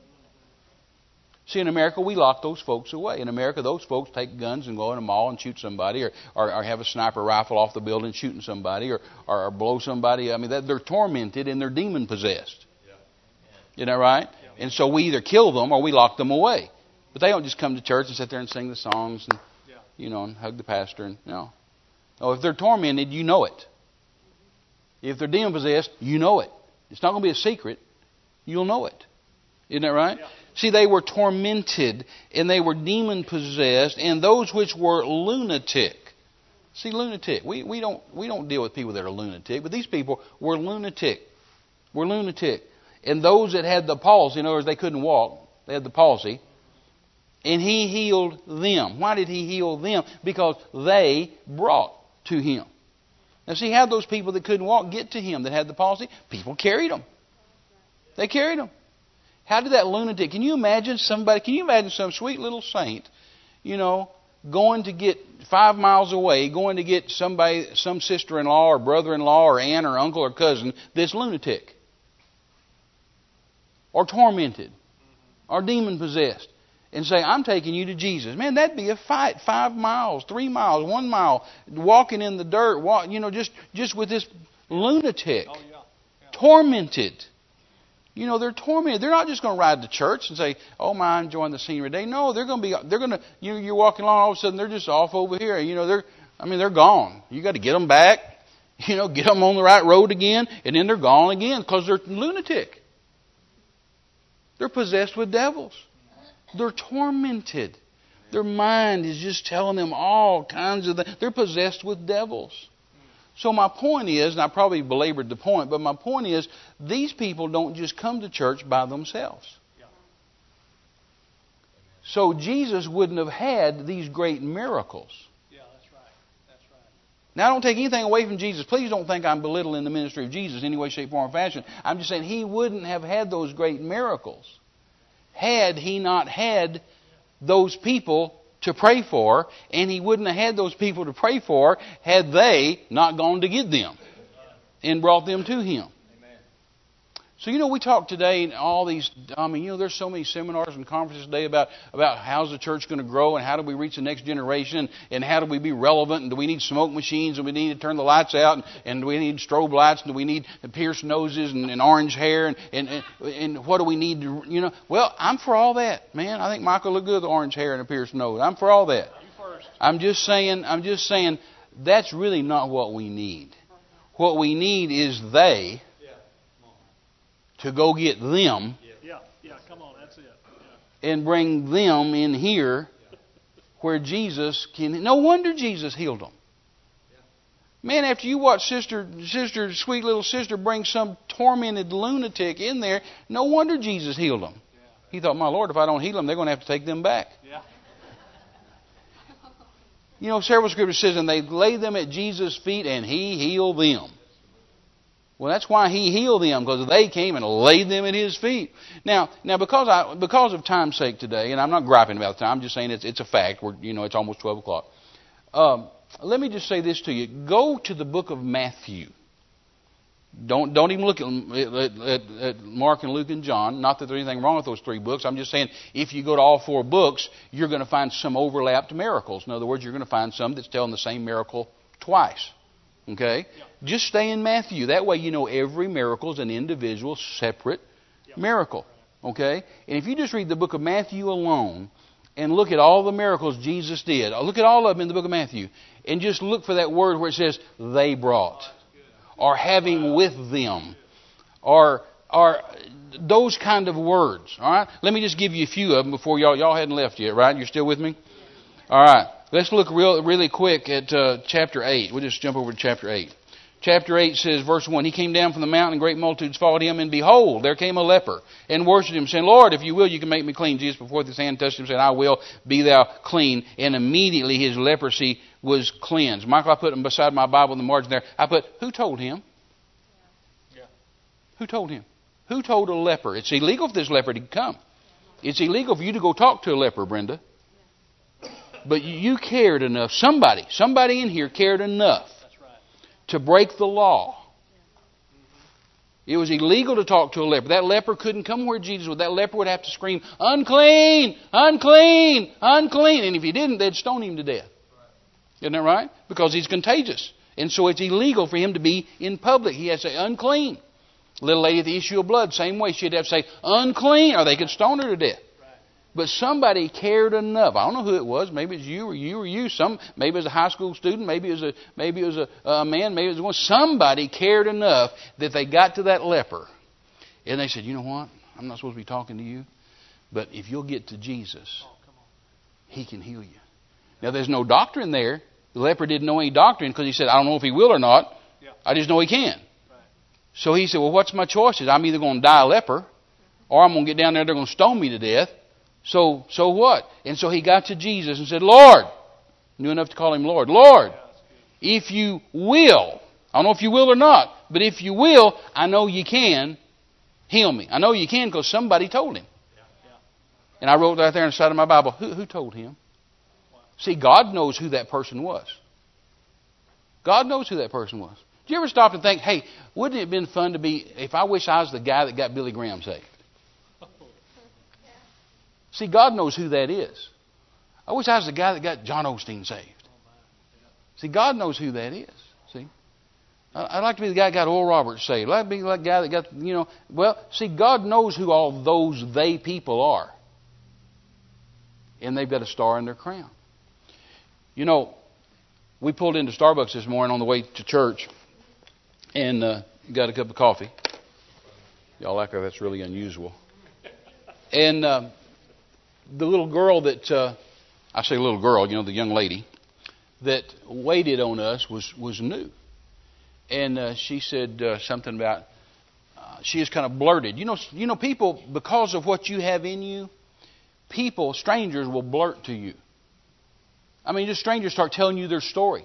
Speaker 2: See, in America, we lock those folks away. In America, those folks take guns and go in a mall and shoot somebody, or, or, or have a sniper rifle off the building shooting somebody, or, or, or blow somebody. I mean, they're tormented and they're demon possessed. Isn't that right? And so we either kill them or we lock them away. But they don't just come to church and sit there and sing the songs and, you know, and hug the pastor. And no. No, if they're tormented, you know it. If they're demon possessed, you know it. It's not going to be a secret. You'll know it. Isn't that right? Yeah. See, they were tormented and they were demon possessed, and those which were lunatic. See, lunatic. We we don't we don't deal with people that are lunatic, but these people were lunatic. Were lunatic. And those that had the palsy, in other words, they couldn't walk, they had the palsy. And He healed them. Why did He heal them? Because they brought to Him. Now see, how those people that couldn't walk get to Him that had the palsy? People carried them. They carried them. How did that lunatic, can you imagine somebody, can you imagine some sweet little saint, you know, going to get five miles away, going to get somebody, some sister-in-law or brother-in-law or aunt or uncle or cousin that's lunatic or tormented or demon-possessed, and say, I'm taking you to Jesus. Man, that'd be a fight. Five miles, three miles, one mile, walking in the dirt, walk, you know, just, just with this lunatic. Oh, yeah. Yeah. Tormented. You know, they're tormented. They're not just going to ride to church and say, oh, my, I'm enjoying the scenery today. No, they're going to be, they're going to, you, you're walking along, all of a sudden they're just off over here. You know, they're, I mean, they're gone. You got to get them back, you know, get them on the right road again, and then they're gone again because they're lunatic. They're possessed with devils. They're tormented. Their mind is just telling them all kinds of things. They're possessed with devils. So my point is, and I probably belabored the point, but my point is, these people don't just come to church by themselves. So Jesus wouldn't have had these great miracles. Yeah, that's right. That's right. Now, I don't take anything away from Jesus. Please don't think I'm belittling the ministry of Jesus in any way, shape, form, or fashion. I'm just saying He wouldn't have had those great miracles had He not had those people to pray for, and He wouldn't have had those people to pray for had they not gone to get them and brought them to Him. So, you know, we talk today and all these, I mean, you know, there's so many seminars and conferences today about, about how's the church going to grow and how do we reach the next generation and how do we be relevant and do we need smoke machines and we need to turn the lights out and, and do we need strobe lights and do we need pierced noses and, and orange hair and, and, and, and what do we need to, you know. Well, I'm for all that, man. I think Michael looked good with orange hair and a pierced nose. I'm for all that. I'm just saying, I'm just saying that's really not what we need. What we need is they... to go get them
Speaker 3: yeah, yeah, come on, that's it. Yeah.
Speaker 2: And bring them in here where Jesus can... No wonder Jesus healed them. Man, after you watch sister, sister, sweet little sister bring some tormented lunatic in there, no wonder Jesus healed them. He thought, my Lord, if I don't heal them, they're going to have to take them back.
Speaker 3: Yeah.
Speaker 2: You know, several scriptures says, and they laid them at Jesus' feet and He healed them. Well, that's why He healed them, because they came and laid them at His feet. Now, now because I because of time's sake today, and I'm not griping about the time, I'm just saying it's it's a fact. We're, you know, it's almost twelve o'clock. Um, let me just say this to you: go to the book of Matthew. Don't don't even look at, at, at Mark and Luke and John. Not that there's anything wrong with those three books. I'm just saying if you go to all four books, you're going to find some overlapped miracles. In other words, you're going to find some that's telling the same miracle twice. Okay?
Speaker 3: Yeah.
Speaker 2: Just stay in Matthew. That way you know every miracle is an individual, separate yeah. miracle. Okay? And if you just read the book of Matthew alone and look at all the miracles Jesus did, look at all of them in the book of Matthew, and just look for that word where it says, they brought, or having with them, or, or those kind of words. All right? Let me just give you a few of them before y'all, y'all hadn't left yet, right? You're still with me? All right. Let's look real, really quick at uh, chapter eight. We'll just jump over to chapter eight. Chapter eight says, verse one, He came down from the mountain, and great multitudes followed Him, and behold, there came a leper, and worshipped Him, saying, Lord, if you will, you can make me clean. Jesus, before His hand touched him, said, I will, be thou clean. And immediately his leprosy was cleansed. Michael, I put them beside my Bible in the margin there. I put, who told him?
Speaker 3: Yeah.
Speaker 2: Who told him? Who told a leper? It's illegal for this leper to come. It's illegal for you to go talk to a leper, Brenda. But you cared enough. Somebody, somebody in here cared enough to break the law. It was illegal to talk to a leper. That leper couldn't come where Jesus was. That leper would have to scream, unclean, unclean, unclean. And if he didn't, they'd stone him to death. Isn't that right? Because he's contagious. And so it's illegal for him to be in public. He has to say, unclean. Little lady at the issue of blood, same way. She'd have to say, unclean, or they could stone her to death. But somebody cared enough. I don't know who it was. Maybe it's you or you or you. Some maybe it was a high school student. Maybe it was a maybe it was a, a man. Maybe it was one. Somebody cared enough that they got to that leper, and they said, "You know what? I'm not supposed to be talking to you, but if you'll get to Jesus, He can heal you." Now, there's no doctrine there. The leper didn't know any doctrine because he said, "I don't know if He will or not. I just know He can." Right. So he said, "Well, what's my choices? I'm either going to die a leper, or I'm going to get down there. They're going to stone me to death." So, so what? And so he got to Jesus and said, Lord, knew enough to call Him Lord. Lord, if you will, I don't know if you will or not, but if you will, I know you can heal me. I know you can because somebody told him. And I wrote right there on the side of my Bible, who, who told him? See, God knows who that person was. God knows who that person was. Did you ever stop and think, hey, wouldn't it have been fun to be, if I wish I was the guy that got Billy Graham saved? See, God knows who that is. I wish I was the guy that got John Osteen saved. See, God knows who that is. See, I'd like to be the guy that got Oral Roberts saved. I'd like to be the guy that got, you know, well, see, God knows who all those they people are. And they've got a star in their crown. You know, we pulled into Starbucks this morning on the way to church and uh, got a cup of coffee. Y'all act like that's really unusual. And Uh, the little girl that, uh, I say little girl, you know, the young lady that waited on us was, was new. And uh, she said uh, something about, uh, she just kind of blurted. You know, you know, people, because of what you have in you, people, strangers will blurt to you. I mean, just strangers start telling you their story.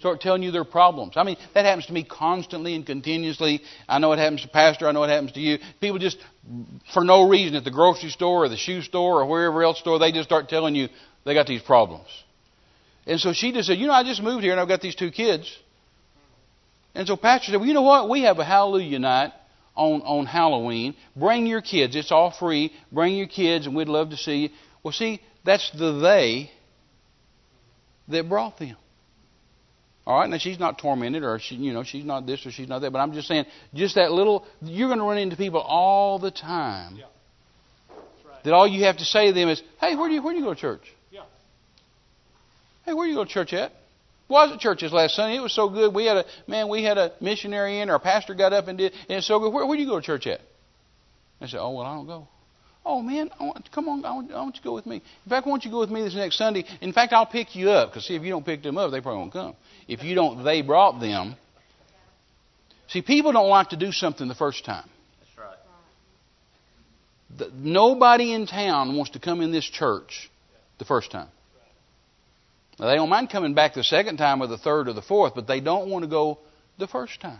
Speaker 2: start telling you their problems. I mean, that happens to me constantly and continuously. I know it happens to Pastor. I know it happens to you. People just, for no reason, at the grocery store or the shoe store or wherever else store, they just start telling you they got these problems. And so she just said, you know, I just moved here and I've got these two kids. And so Pastor said, well, you know what? We have a Hallelujah night on, on Halloween. Bring your kids. It's all free. Bring your kids and we'd love to see you. Well, see, that's the they that brought them. All right, now she's not tormented, or she, you know, she's not this or she's not that. But I'm just saying, just that little. You're going to run into people all the time.
Speaker 3: Yeah. That's right.
Speaker 2: That all you have to say to them is, "Hey, where do you where do you go to church?
Speaker 3: Yeah.
Speaker 2: Hey, where do you go to church at? Well, I was at church this last Sunday. It was so good. We had a man. We had a missionary in. Our pastor got up and did, and it's so good. Where, where do you go to church at?" I said, "Oh, well, I don't go." "Oh, man, I want, come on, I want, I want you to go with me. In fact, I want you to go with me this next Sunday. In fact, I'll pick you up, because see, if you don't pick them up, they probably won't come. If you don't, they brought them." See, people don't like to do something the first time.
Speaker 3: That's right.
Speaker 2: The, nobody in town wants to come in this church the first time. Now, they don't mind coming back the second time or the third or the fourth, but they don't want to go the first time.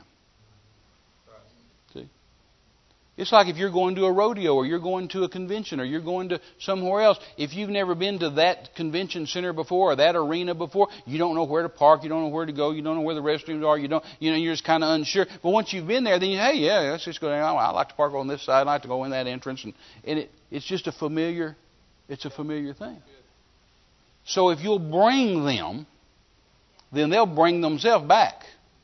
Speaker 2: It's like if you're going to a rodeo or you're going to a convention or you're going to somewhere else. If you've never been to that convention center before or that arena before, you don't know where to park, you don't know where to go, you don't know where the restrooms are, you don't, you know, you're just kind of unsure. But once you've been there, then you, hey, yeah, let's just go down. I like to park on this side. I like to go in that entrance, and, and it, it's just a familiar, it's a familiar thing. So if you'll bring them, then they'll bring themselves back.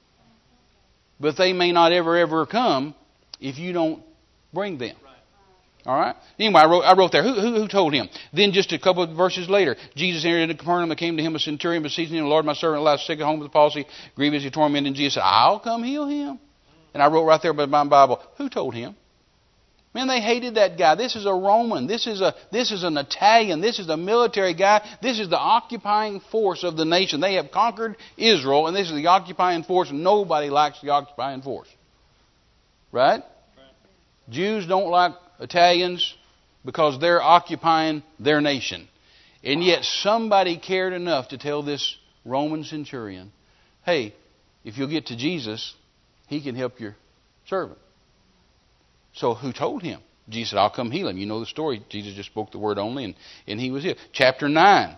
Speaker 2: But they may not ever, ever come if you don't bring them. All right? Anyway, I wrote, I wrote there. Who, who, who told him? Then just a couple of verses later, Jesus entered into Capernaum. There came to him a centurion, beseeching him, "Lord, my servant lies sick at home with palsy, grievously tormented." And Jesus said, "I'll come heal him." And I wrote right there by my Bible, who told him? Man, they hated that guy. This is a Roman. This is a this is an Italian. This is a military guy. This is the occupying force of the nation. They have conquered Israel, and this is the occupying force. And nobody likes the occupying force. Right? Jews don't like Italians because they're occupying their nation. And yet somebody cared enough to tell this Roman centurion, hey, if you'll get to Jesus, he can help your servant. So who told him? Jesus said, "I'll come heal him." You know the story. Jesus just spoke the word only, and, and he was healed. Chapter nine.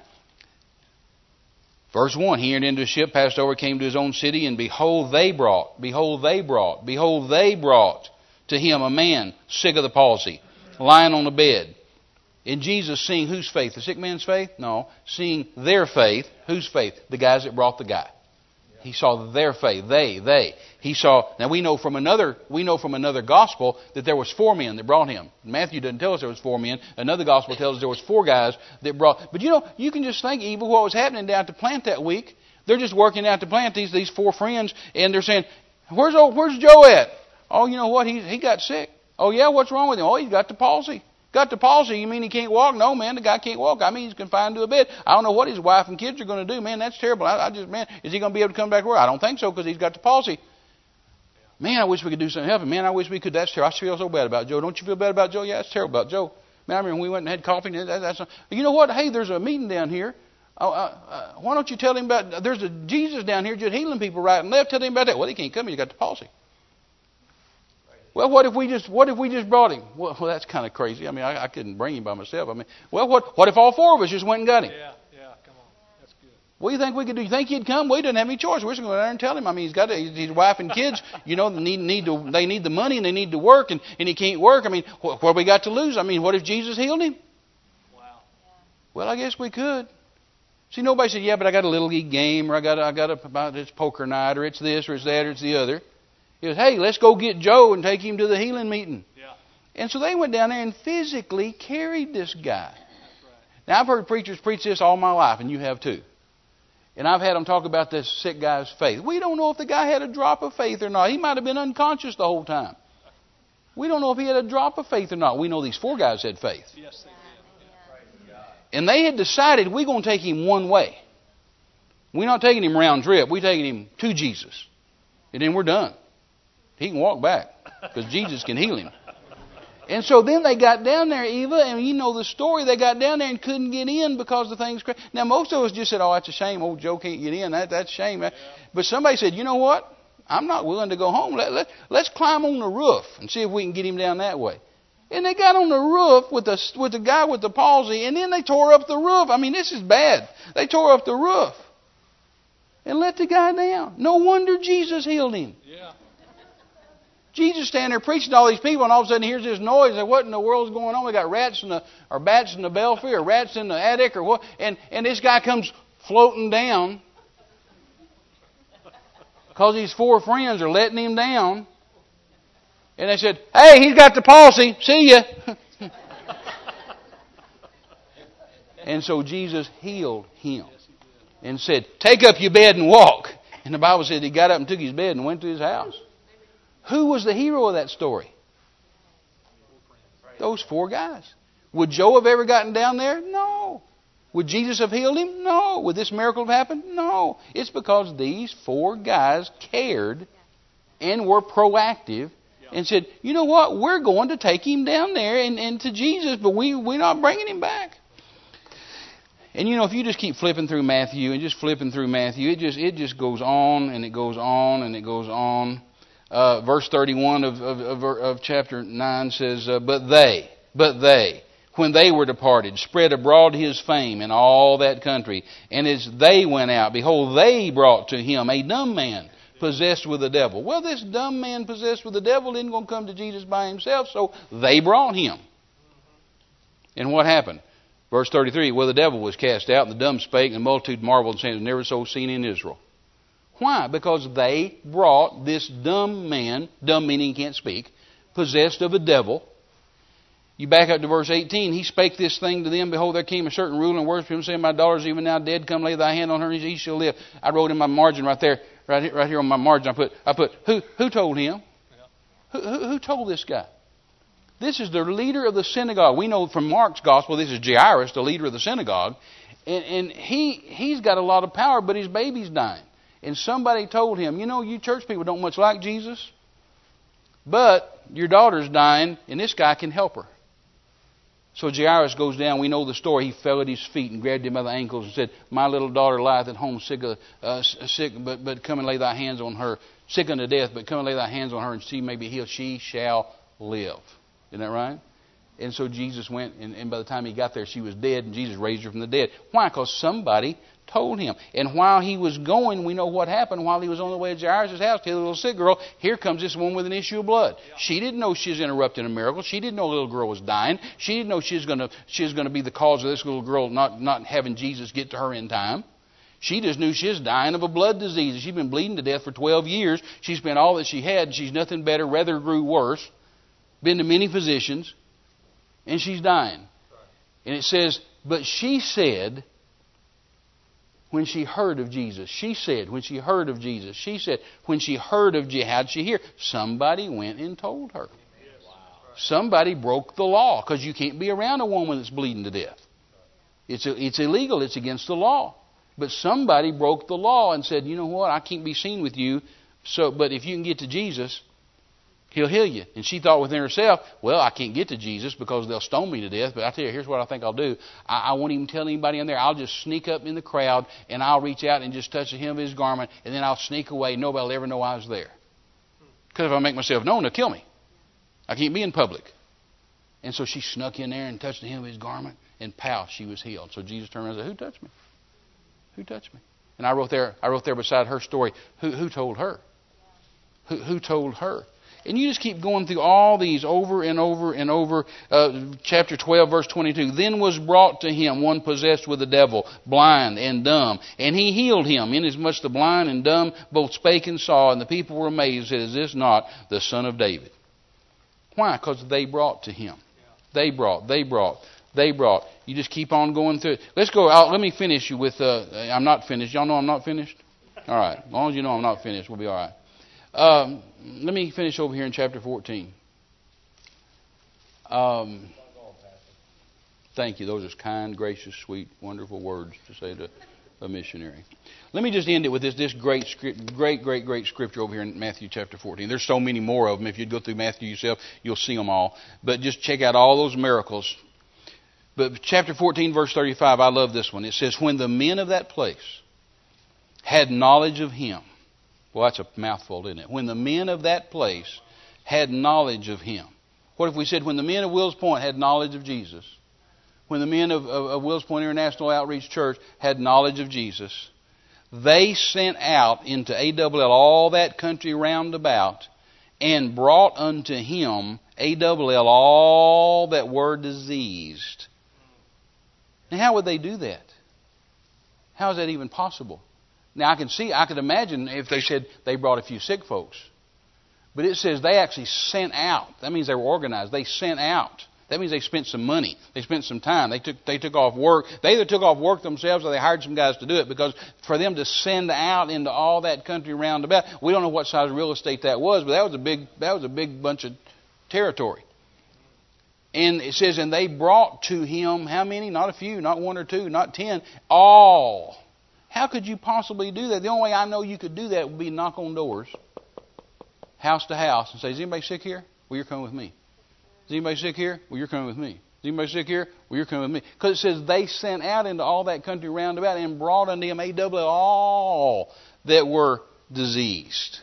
Speaker 2: Verse one, he entered into a ship, passed over, came to his own city, and behold, they brought, behold, they brought, behold, they brought to him a man sick of the palsy, lying on a bed. And Jesus, seeing whose faith? The sick man's faith? No. Seeing their faith. Whose faith? The guys that brought the guy. He saw their faith. They, they. He saw. Now we know from another. We know from another gospel that there was four men that brought him. Matthew doesn't tell us there was four men. Another gospel tells us there was four guys that brought. But you know, you can just think even what was happening down at the plant that week. They're just working out to plant these these four friends, and they're saying, "Where's old, Where's Joe at? Oh, you know what? He he got sick. Oh yeah, what's wrong with him? Oh, he's got the palsy. Got the palsy? You mean he can't walk? No, man, the guy can't walk. I mean, he's confined to a bed. I don't know what his wife and kids are going to do. Man, that's terrible. I, I just, man, is he going to be able to come back to work? I don't think so because he's got the palsy. Man, I wish we could do something to help him. Man, I wish we could. That's terrible. I feel so bad about Joe. Don't you feel bad about Joe? Yeah, it's terrible about Joe. Man, I remember when we went and had coffee. And that, that's, you know what? Hey, there's a meeting down here. Uh, uh, why don't you tell him about? There's a Jesus down here just healing people right and left. Tell him about that. Well, he can't come. He's got the palsy. Well, what if we just what if we just brought him? Well, well that's kind of crazy. I mean, I, I couldn't bring him by myself. I mean, well, what what if all four of us just went and got him?
Speaker 3: Yeah, yeah, come on, that's good.
Speaker 2: What do you think we could do? You think he'd come? We didn't have any choice. We're just going to go there and tell him. I mean, he's got to, his wife and kids. You know, they need need to they need the money and they need to work, and, and he can't work. I mean, what, what we got to lose? I mean, what if Jesus healed him?
Speaker 3: Wow.
Speaker 2: Well, I guess we could. See, nobody said, yeah, but I got a little league game, or I got a, I got a, about it's poker night, or it's this, or it's that, or it's the other. He goes, hey, let's go get Joe and take him to the healing meeting.
Speaker 3: Yeah.
Speaker 2: And so they went down there and physically carried this guy.
Speaker 3: That's right.
Speaker 2: Now, I've heard preachers preach this all my life, and you have too. And I've had them talk about this sick guy's faith. We don't know if the guy had a drop of faith or not. He might have been unconscious the whole time. We don't know if he had a drop of faith or not. We know these four guys had faith.
Speaker 3: Yes, they did. Yeah.
Speaker 2: And they had decided we're going to take him one way. We're not taking him round trip. We're taking him to Jesus. And then we're done. He can walk back because Jesus can heal him. And so then they got down there, Eva, and you know the story. They got down there and couldn't get in because the thing's crazy. Now, most of us just said, oh, that's a shame. Old Joe can't get in. That, that's a shame. Yeah. But somebody said, you know what? I'm not willing to go home. Let, let, let's climb on the roof and see if we can get him down that way. And they got on the roof with the, with the guy with the palsy, and then they tore up the roof. I mean, this is bad. They tore up the roof and let the guy down. No wonder Jesus healed him.
Speaker 3: Yeah.
Speaker 2: Jesus standing there preaching to all these people, and all of a sudden here's this noise. And what in the world's going on? We got rats in the, or bats in the belfry, or rats in the attic, or what? And and this guy comes floating down because these four friends are letting him down. And they said, "Hey, he's got the palsy. See ya." And so Jesus healed him and said, "Take up your bed and walk." And the Bible said he got up and took his bed and went to his house. Who was the hero of that story? Those four guys. Would Joe have ever gotten down there? No. Would Jesus have healed him? No. Would this miracle have happened? No. It's because these four guys cared and were proactive and said, you know what? We're going to take him down there and, and to Jesus, but we, we're not bringing him back. And you know, if you just keep flipping through Matthew and just flipping through Matthew, it just it just goes on and it goes on and it goes on. Uh, verse thirty-one of, of, of, of chapter nine says, uh, But they, but they, when they were departed, spread abroad his fame in all that country. And as they went out, behold, they brought to him a dumb man possessed with the devil. Well, this dumb man possessed with the devil isn't going to come to Jesus by himself, so they brought him. And what happened? Verse thirty-three, well, the devil was cast out, and the dumb spake, and the multitude marveled, saying, it was never so seen in Israel. Why? Because they brought this dumb man, dumb meaning he can't speak, possessed of a devil. You back up to verse eighteen. He spake this thing to them. Behold, there came a certain ruler and worshipped him, saying, my daughter is even now dead. Come lay thy hand on her, and she shall live. I wrote in my margin right there, right here, right here on my margin, I put, I put, who, who told him? Who, who, who told this guy? This is the leader of the synagogue. We know from Mark's gospel, this is Jairus, the leader of the synagogue. And, and he, he's got a lot of power, but his baby's dying. And somebody told him, you know, you church people don't much like Jesus, but your daughter's dying, and this guy can help her. So Jairus goes down. We know the story. He fell at his feet and grabbed him by the ankles and said, my little daughter lieth at home sick, of, uh, sick but, but come and lay thy hands on her. Sick unto death, but come and lay thy hands on her, and she may be healed. She shall live. Isn't that right? And so Jesus went, and, and by the time he got there, she was dead, and Jesus raised her from the dead. Why? Because somebody told him. And while he was going, we know what happened. While he was on the way to Jairus' house, to the little sick girl, here comes this woman with an issue of blood. Yeah. She didn't know she was interrupting a miracle. She didn't know the little girl was dying. She didn't know she was going to she was going to be the cause of this little girl not, not having Jesus get to her in time. She just knew she was dying of a blood disease. She'd been bleeding to death for twelve years. She spent all that she had, and she's nothing better, rather grew worse. Been to many physicians, and she's dying. And it says, but she said, when she heard of Jesus, she said, when she heard of Jesus, she said, when she heard of Jesus, how'd she hear? Somebody went and told her. Somebody broke the law, because you can't be around a woman that's bleeding to death. It's, a, it's illegal. It's against the law. But somebody broke the law and said, you know what, I can't be seen with you, so but if you can get to Jesus, he'll heal you. And she thought within herself, well, I can't get to Jesus because they'll stone me to death. But I tell you, here's what I think I'll do. I, I won't even tell anybody in there. I'll just sneak up in the crowd, and I'll reach out and just touch the hem of his garment, and then I'll sneak away. Nobody will ever know I was there. Because if I make myself known, they'll kill me. I can't be in public. And so she snuck in there and touched the hem of his garment, and pow, she was healed. So Jesus turned around and said, who touched me? Who touched me? And I wrote there, I wrote there beside her story, who, who told her? Who, who told her? And you just keep going through all these over and over and over. Uh, chapter twelve, verse twenty-two. Then was brought to him one possessed with the devil, blind and dumb. And he healed him, inasmuch the blind and dumb both spake and saw. And the people were amazed and said, is this not the Son of David? Why? Because they brought to him. They brought, they brought, they brought. You just keep on going through it. Let's go out. Let me finish you with, uh, I'm not finished. Y'all know I'm not finished? All right. As long as you know I'm not finished, we'll be all right. Um, let me finish over here in chapter fourteen. Um, thank you. Those are kind, gracious, sweet, wonderful words to say to a missionary. Let me just end it with this this great, script, great, great, great scripture over here in Matthew chapter fourteen. There's so many more of them. If you go through Matthew yourself, you'll see them all. But just check out all those miracles. But chapter fourteen, verse thirty-five, I love this one. It says, when the men of that place had knowledge of Him. Well, that's a mouthful, isn't it? When the men of that place had knowledge of Him. What if we said when the men of Wills Point had knowledge of Jesus? When the men of, of, of Wills Point International Outreach Church had knowledge of Jesus, they sent out into A W L all that country round about and brought unto Him, A W L, all that were diseased. Now, how would they do that? How is that even possible? Now, I can see, I could imagine if they said they brought a few sick folks. But it says they actually sent out. That means they were organized. They sent out. That means they spent some money. They spent some time. They took they took off work. They either took off work themselves or they hired some guys to do it, because for them to send out into all that country round about, we don't know what size of real estate that was, but that was a big that was a big bunch of territory. And it says, and they brought to Him how many? Not a few, not one or two, not ten, all. How could you possibly do that? The only way I know you could do that would be knock on doors, house to house, and say, is anybody sick here? Well, you're coming with me. Is anybody sick here? Well, you're coming with me. Is anybody sick here? Well, you're coming with me. Because it says they sent out into all that country round about and brought unto Him, A W L, all that were diseased.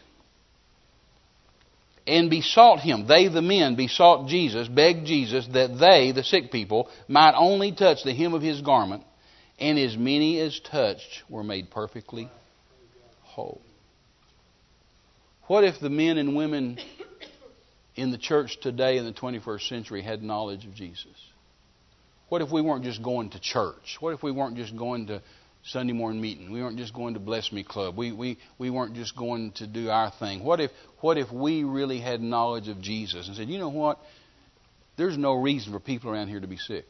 Speaker 2: And besought Him, they the men besought Jesus, begged Jesus, that they, the sick people, might only touch the hem of His garment, and as many as touched were made perfectly whole. What if the men and women in the church today in the twenty-first century had knowledge of Jesus? What if we weren't just going to church? What if we weren't just going to Sunday morning meeting? We weren't just going to Bless Me Club. We we we weren't just going to do our thing. What if what if we really had knowledge of Jesus and said, you know what? There's no reason for people around here to be sick.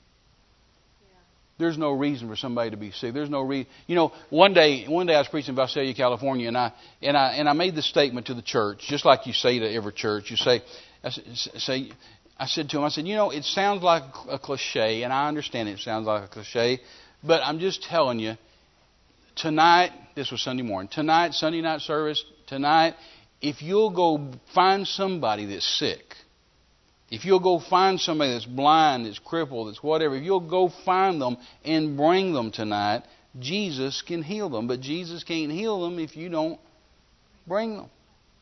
Speaker 2: There's no reason for somebody to be sick. There's no reason. You know, one day, one day I was preaching in Visalia, California, and I and I and I made this statement to the church, just like you say to every church. You say, I say, I said to them, I said, you know, it sounds like a cliche, and I understand it sounds like a cliche, but I'm just telling you, tonight, this was Sunday morning, tonight, Sunday night service, tonight, if you'll go find somebody that's sick. If you'll go find somebody that's blind, that's crippled, that's whatever, if you'll go find them and bring them tonight, Jesus can heal them. But Jesus can't heal them if you don't bring them.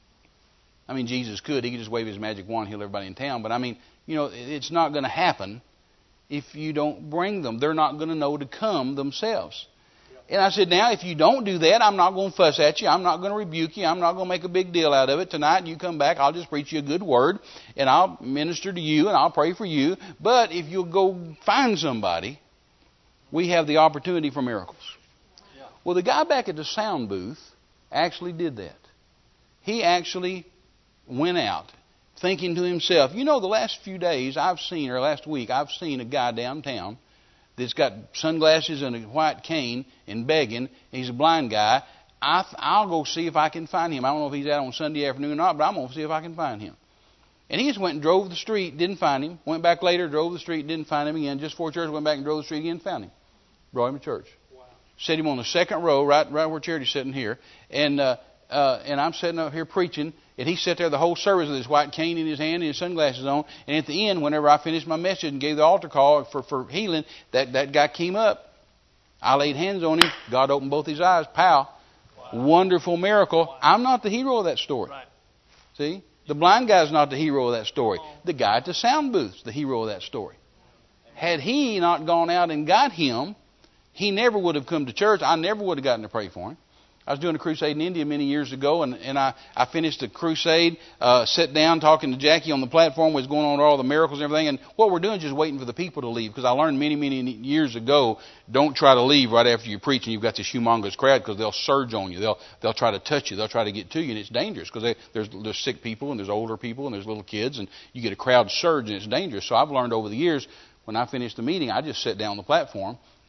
Speaker 2: I mean, Jesus could. He could just wave His magic wand and heal everybody in town. But I mean, you know, it's not going to happen if you don't bring them. They're not going to know to come themselves. And I said, now, if you don't do that, I'm not going to fuss at you. I'm not going to rebuke you. I'm not going to make a big deal out of it. Tonight, you come back, I'll just preach you a good word, and I'll minister to you, and I'll pray for you. But if you'll go find somebody, we have the opportunity for miracles. Yeah. Well, the guy back at the sound booth actually did that. He actually went out thinking to himself, you know, the last few days I've seen, or last week, I've seen a guy downtown that's got sunglasses and a white cane and begging. He's a blind guy. I th- I'll go see if I can find him. I don't know if he's out on Sunday afternoon or not, but I'm going to see if I can find him. And he just went and drove the street, didn't find him. Went back later, drove the street, didn't find him again. Just before church, went back and drove the street again, found him. Brought him to church. Wow. Set him on the second row, right right where Charity's sitting here. And uh, uh, and I'm sitting up here preaching. And he sat there the whole service with his white cane in his hand and his sunglasses on. And at the end, whenever I finished my message and gave the altar call for, for healing, that, that guy came up. I laid hands on him. God opened both his eyes. Pow. Wow. Wonderful miracle. Wow. I'm not the hero of that story. Right. See? The blind guy's not the hero of that story. The guy at the sound booth's the hero of that story. Had he not gone out and got him, he never would have come to church. I never would have gotten to pray for him. I was doing a crusade in India many years ago, and, and I, I finished the crusade, uh, sat down talking to Jackie on the platform, was going on all the miracles and everything, and what we're doing is just waiting for the people to leave, because I learned many, many years ago, don't try to leave right after you preach and you've got this humongous crowd, because they'll surge on you. They'll they'll try to touch you. They'll try to get to you, and it's dangerous, because there's, there's sick people, and there's older people, and there's little kids, and you get a crowd surge, and it's dangerous. So I've learned over the years, when I finish the meeting, I just sit down on the platform,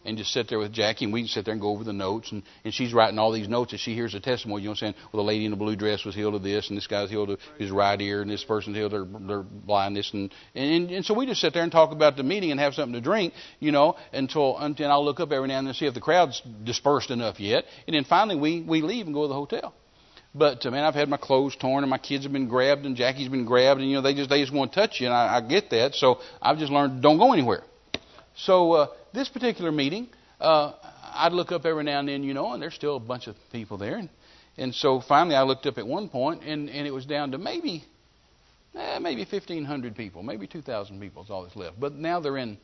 Speaker 2: and just sit there with Jackie, and we can sit there and go over the notes, and, and she's writing all these notes, and she hears a testimony, you know what I'm saying? Well, the lady in the blue dress was healed of this, and this guy's healed of his right ear, and this person's healed of their, their blindness, and, and and so we just sit there and talk about the meeting and have something to drink, you know, until, until I'll look up every now and then and see if the crowd's dispersed enough yet, and then finally we, we leave and go to the hotel. But, uh, man, I've had my clothes torn, and my kids have been grabbed, and Jackie's been grabbed, and, you know, they just they just want to touch you, and I, I get that, so I've just learned don't go anywhere. So uh, this particular meeting, uh, I'd look up every now and then, you know, and there's still a bunch of people there. And, and so finally I looked up at one point, and, and it was down to maybe eh, maybe fifteen hundred people, maybe two thousand people is all that's left. But now they're in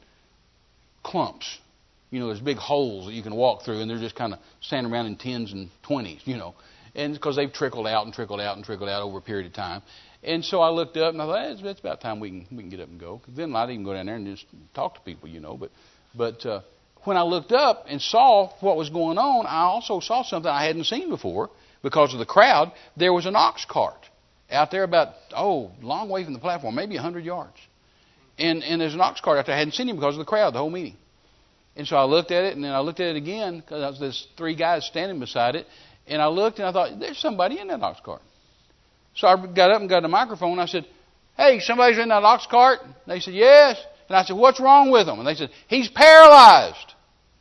Speaker 2: clumps. You know, there's big holes that you can walk through, and they're just kind of standing around in tens and twenties, you know. And because they've trickled out and trickled out and trickled out over a period of time. And so I looked up, and I thought, it's, it's about time we can we can get up and go. Because then I'd even go down there and just talk to people, you know. But but uh, when I looked up and saw what was going on, I also saw something I hadn't seen before because of the crowd. There was an ox cart out there about, oh, long way from the platform, maybe one hundred yards. And, and there's an ox cart out there. I hadn't seen him because of the crowd, the whole meeting. And so I looked at it, and then I looked at it again because there's three guys standing beside it. And I looked, and I thought, there's somebody in that ox cart. So I got up and got the microphone, and I said, hey, somebody's in that ox cart? And they said, yes. And I said, what's wrong with him? And they said, he's paralyzed.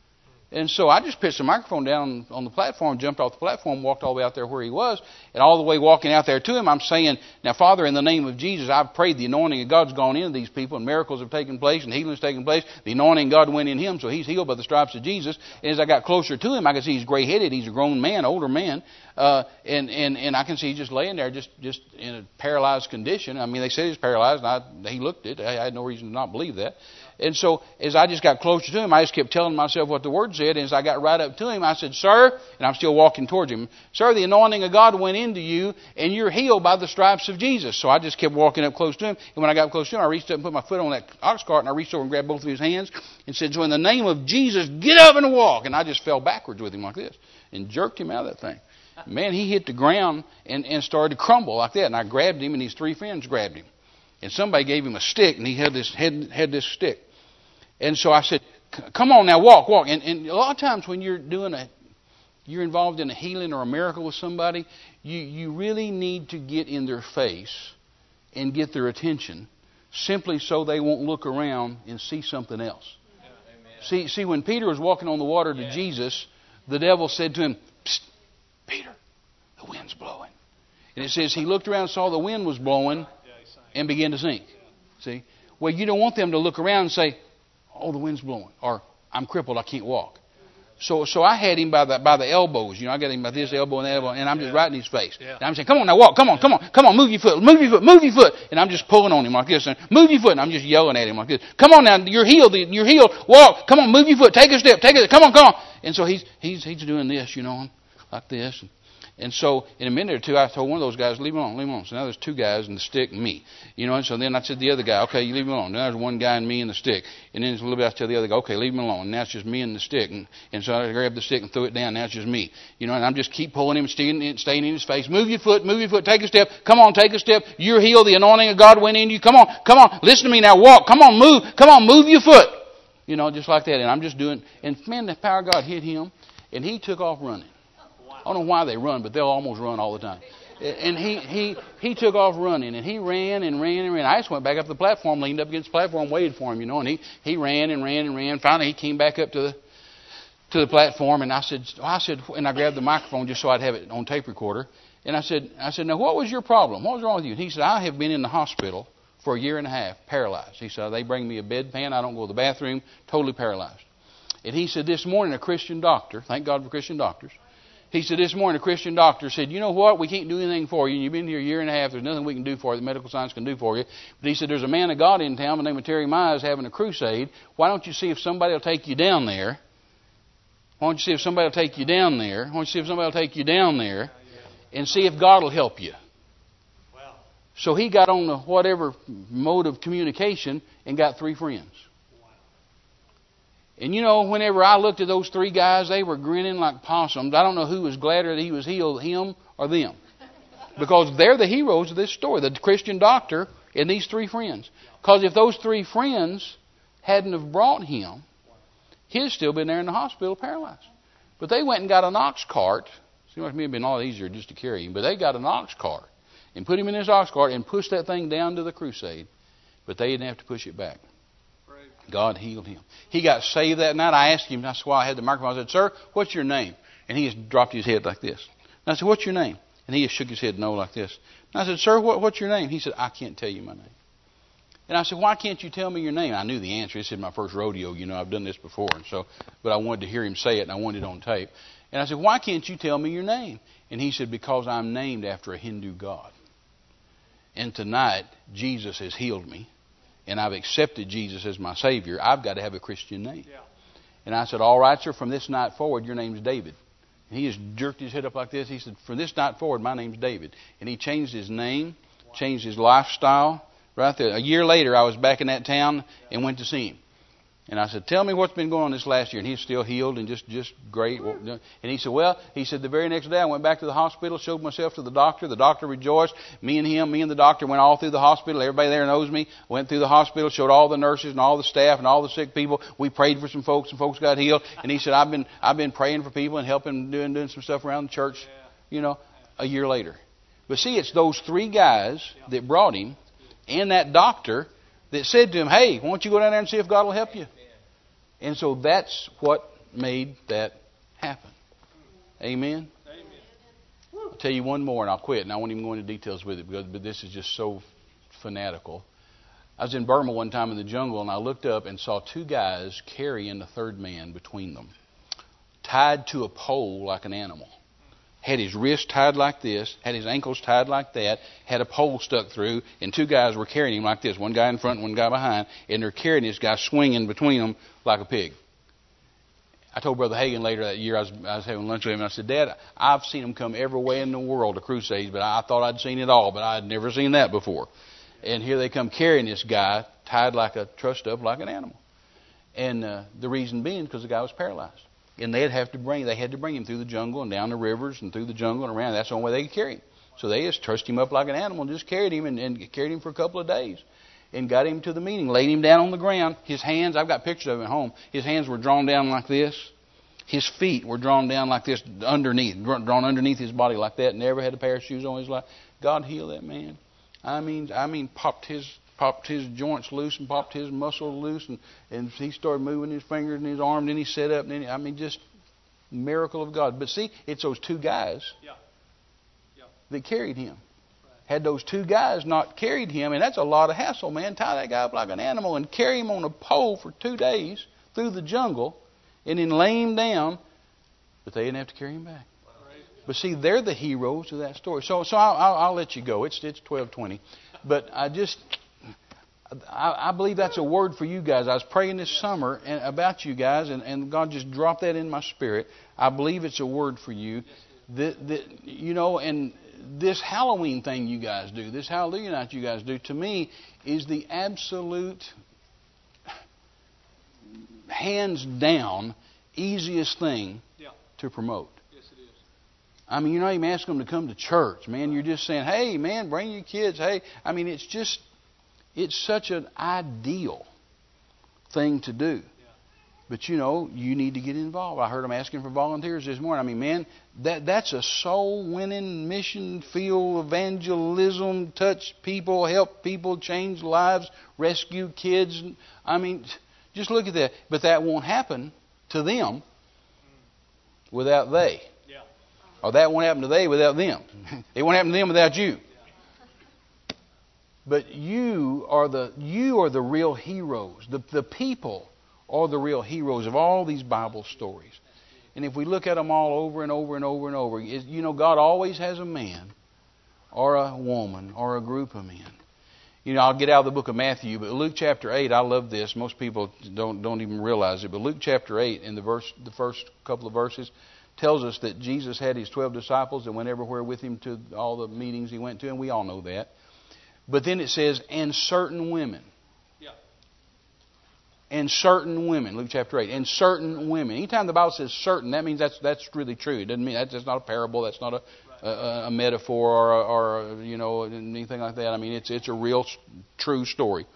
Speaker 2: And so I just pitched the microphone down on the platform, jumped off the platform, walked all the way out there where he was, and all the way walking out there to him, I'm saying, now, Father, in the name of Jesus, I've prayed the anointing of God's gone into these people, and miracles have taken place, and healing's taken place. The anointing of God went in him, so he's healed by the stripes of Jesus. And as I got closer to him, I could see he's gray-headed. He's a grown man, older man, uh, and, and, and I can see he's just laying there just, just in a paralyzed condition. I mean, they said he was paralyzed, and I, he looked it. I had no reason to not believe that. And so as I just got closer to him, I just kept telling myself what the Word said. And as I got right up to him, I said, sir, and I'm still walking towards him, sir, the anointing of God went into you, and you're healed by the stripes of Jesus. So I just kept walking up close to him. And when I got close to him, I reached up and put my foot on that ox cart, and I reached over and grabbed both of his hands and said, so in the name of Jesus, get up and walk. And I just fell backwards with him like this and jerked him out of that thing. Man, he hit the ground and, and started to crumble like that. And I grabbed him, and his three friends grabbed him. And somebody gave him a stick, and he had this, had, had this stick. And so I said, come on now, walk, walk. And, and a lot of times when you're doing a, you're involved in a healing or a miracle with somebody, you, you really need to get in their face and get their attention simply so they won't look around and see something else. Yeah. See, see, when Peter was walking on the water to yeah. Jesus, the devil said to him, psst, Peter, the wind's blowing. And it says he looked around and saw the wind was blowing yeah, and began to sink. Yeah. See? Well, you don't want them to look around and say, oh, the wind's blowing, or I'm crippled, I can't walk. So so I had him by the by the elbows. You know, I got him by this elbow and that elbow, and I'm just yeah. right in his face. Yeah. And I'm saying, come on now, walk, come on, come on, come on, move your foot, move your foot, move your foot. And I'm just pulling on him like this, and move your foot, and I'm just yelling at him like this. Come on now, you're healed, you're healed, walk, come on, move your foot, take a step, take a step, come on, come on. And so he's he's he's doing this, you know, like this. And, And so in a minute or two, I told one of those guys, leave him alone, leave him alone. So now there's two guys and the stick and me. You know, and so then I said to the other guy, okay, you leave him alone. Now there's one guy and me and the stick. And then a little bit I tell the other guy, okay, leave him alone. And now it's just me and the stick. And, and so I grabbed the stick and threw it down. Now it's just me. You know, and I'm just keep pulling him, staying, staying in his face. Move your foot, move your foot, take a step. Come on, take a step. You're healed. The anointing of God went in you. Come on, come on. Listen to me now. Walk. Come on, move. Come on, move your foot. You know, just like that. And I'm just doing, and man, the power of God hit him. And he took off running. I don't know why they run, but they'll almost run all the time. And he, he, he took off running, and he ran and ran and ran. I just went back up the platform, leaned up against the platform, waited for him, you know, and he, he ran and ran and ran. Finally, he came back up to the to the platform, and I said, I said, and I grabbed the microphone just so I'd have it on tape recorder. And I said, I said, now what was your problem? What was wrong with you? And he said, I have been in the hospital for a year and a half, paralyzed. He said, they bring me a bedpan, I don't go to the bathroom, totally paralyzed. And he said, this morning a Christian doctor, thank God for Christian doctors. He said, this morning a Christian doctor said, you know what, we can't do anything for you. You've been here a year and a half. There's nothing we can do for you. The medical science can do for you. But he said, there's a man of God in town by the name of Terry Mize having a crusade. Why don't you see if somebody will take you down there? Why don't you see if somebody will take you down there? Why don't you see if somebody will take you down there and see if God will help you? So he got on the whatever mode of communication and got three friends. And you know, whenever I looked at those three guys, they were grinning like possums. I don't know who was gladder that he was healed, him or them. Because they're the heroes of this story, the Christian doctor and these three friends. Because if those three friends hadn't have brought him, He'd have still been there in the hospital paralyzed. But they went and got an ox cart. Seems like it would have been a lot easier just to carry him. But they got an ox cart and put him in this ox cart and pushed that thing down to the crusade. But they didn't have to push it back. God healed him. He got saved that night. I asked him, that's why I had the microphone. I said, sir, what's your name? And he just dropped his head like this. And I said, what's your name? And he just shook his head no like this. And I said, sir, what, what's your name? He said, I can't tell you my name. And I said, why can't you tell me your name? I knew the answer. This is my first rodeo. You know, I've done this before. And so, but I wanted to hear him say it, and I wanted it on tape. And I said, why can't you tell me your name? And he said, because I'm named after a Hindu god. And tonight, Jesus has healed me. And I've accepted Jesus as my Savior. I've got to have a Christian name. Yeah. And I said, all right, sir, from this night forward, your name's David. And he just jerked his head up like this. He said, from this night forward, my name's David. And he changed his name, changed his lifestyle. Right there. A year later, I was back in that town and went to see him. And I said, tell me what's been going on this last year. And he's still healed and just, just great. And he said, well, he said, the very next day I went back to the hospital, showed myself to the doctor. The doctor rejoiced. Me and him, me and the doctor went all through the hospital. Everybody there knows me. Went through the hospital, showed all the nurses and all the staff and all the sick people. We prayed for some folks and folks got healed. And he said, I've been I've been praying for people and helping doing, doing some stuff around the church, you know, a year later. But see, it's those three guys that brought him and that doctor that said to him, hey, why don't you go down there and see if God will help you? And so that's what made that happen. Amen? Amen. I'll tell you one more and I'll quit. And I won't even go into details with it, because, but this is just so fanatical. I was in Burma one time in the jungle, and I looked up and saw two guys carrying the third man between them, tied to a pole like an animal. Had his wrist tied like this, had his ankles tied like that, had a pole stuck through, and two guys were carrying him like this, one guy in front and one guy behind, and they're carrying this guy swinging between them like a pig. I told Brother Hagin later that year, I was, I was having lunch with him, and I said, Dad, I've seen them come every way in the world to crusades, but I thought I'd seen it all, but I'd never seen that before. And here they come carrying this guy, tied like a, trussed up like an animal. And uh, the reason being because the guy was paralyzed. And they'd have to bring, they had to bring him through the jungle and down the rivers and through the jungle and around. That's the only way they could carry him. So they just trussed him up like an animal and just carried him and, and carried him for a couple of days. And got him to the meeting, laid him down on the ground. His hands, I've got pictures of him at home. His hands were drawn down like this. His feet were drawn down like this underneath, drawn underneath his body like that. Never had a pair of shoes on his life. God healed that man. I mean, I mean, popped his popped his joints loose and popped his muscles loose, and, and he started moving his fingers and his arm. And then he sat up, and then he, I mean, just miracle of God. But see, it's those two guys yeah. Yeah. that carried him. Right. Had those two guys not carried him, and that's a lot of hassle, man. Tie that guy up like an animal and carry him on a pole for two days through the jungle, and then lay him down, but they didn't have to carry him back. Right. But see, they're the heroes of that story. So, so I'll, I'll, I'll let you go. It's it's twelve twenty, but I just. I, I believe that's a word for you guys. I was praying this summer and, about you guys, and, and God just dropped that in my spirit. I believe it's a word for you. That, that, you know, and this Halloween thing you guys do, this Hallelujah night you guys do, to me is the absolute, hands down, easiest thing yeah. to promote. Yes, it is. I mean, you're not even asking them to come to church, man. You're just saying, hey, man, bring your kids. Hey, I mean, it's just... It's such an ideal thing to do. Yeah. But, you know, you need to get involved. I heard them asking for volunteers this morning. I mean, man, that that's a soul-winning mission field, evangelism, touch people, help people, change lives, rescue kids. I mean, just look at that. But that won't happen to them without they. Yeah. Or that won't happen to they without them. It won't happen to them without you. But you are the you are the real heroes. The the people are the real heroes of all these Bible stories. And if we look at them all over and over and over and over, you know, God always has a man or a woman or a group of men. You know, I'll get out of the book of Matthew, but Luke chapter eight, I love this. Most people don't don't even realize it. But Luke chapter eight, in the verse, the first couple of verses, tells us that Jesus had his twelve disciples that went everywhere with him to all the meetings he went to, and we all know that. But then it says, and certain women. Yeah. And certain women. Luke chapter eight. And certain women. Anytime the Bible says certain, that means that's that's really true. It doesn't mean that's just not a parable. That's not a, right. a, a metaphor or, a, or a, you know, anything like that. I mean, it's it's a real true story.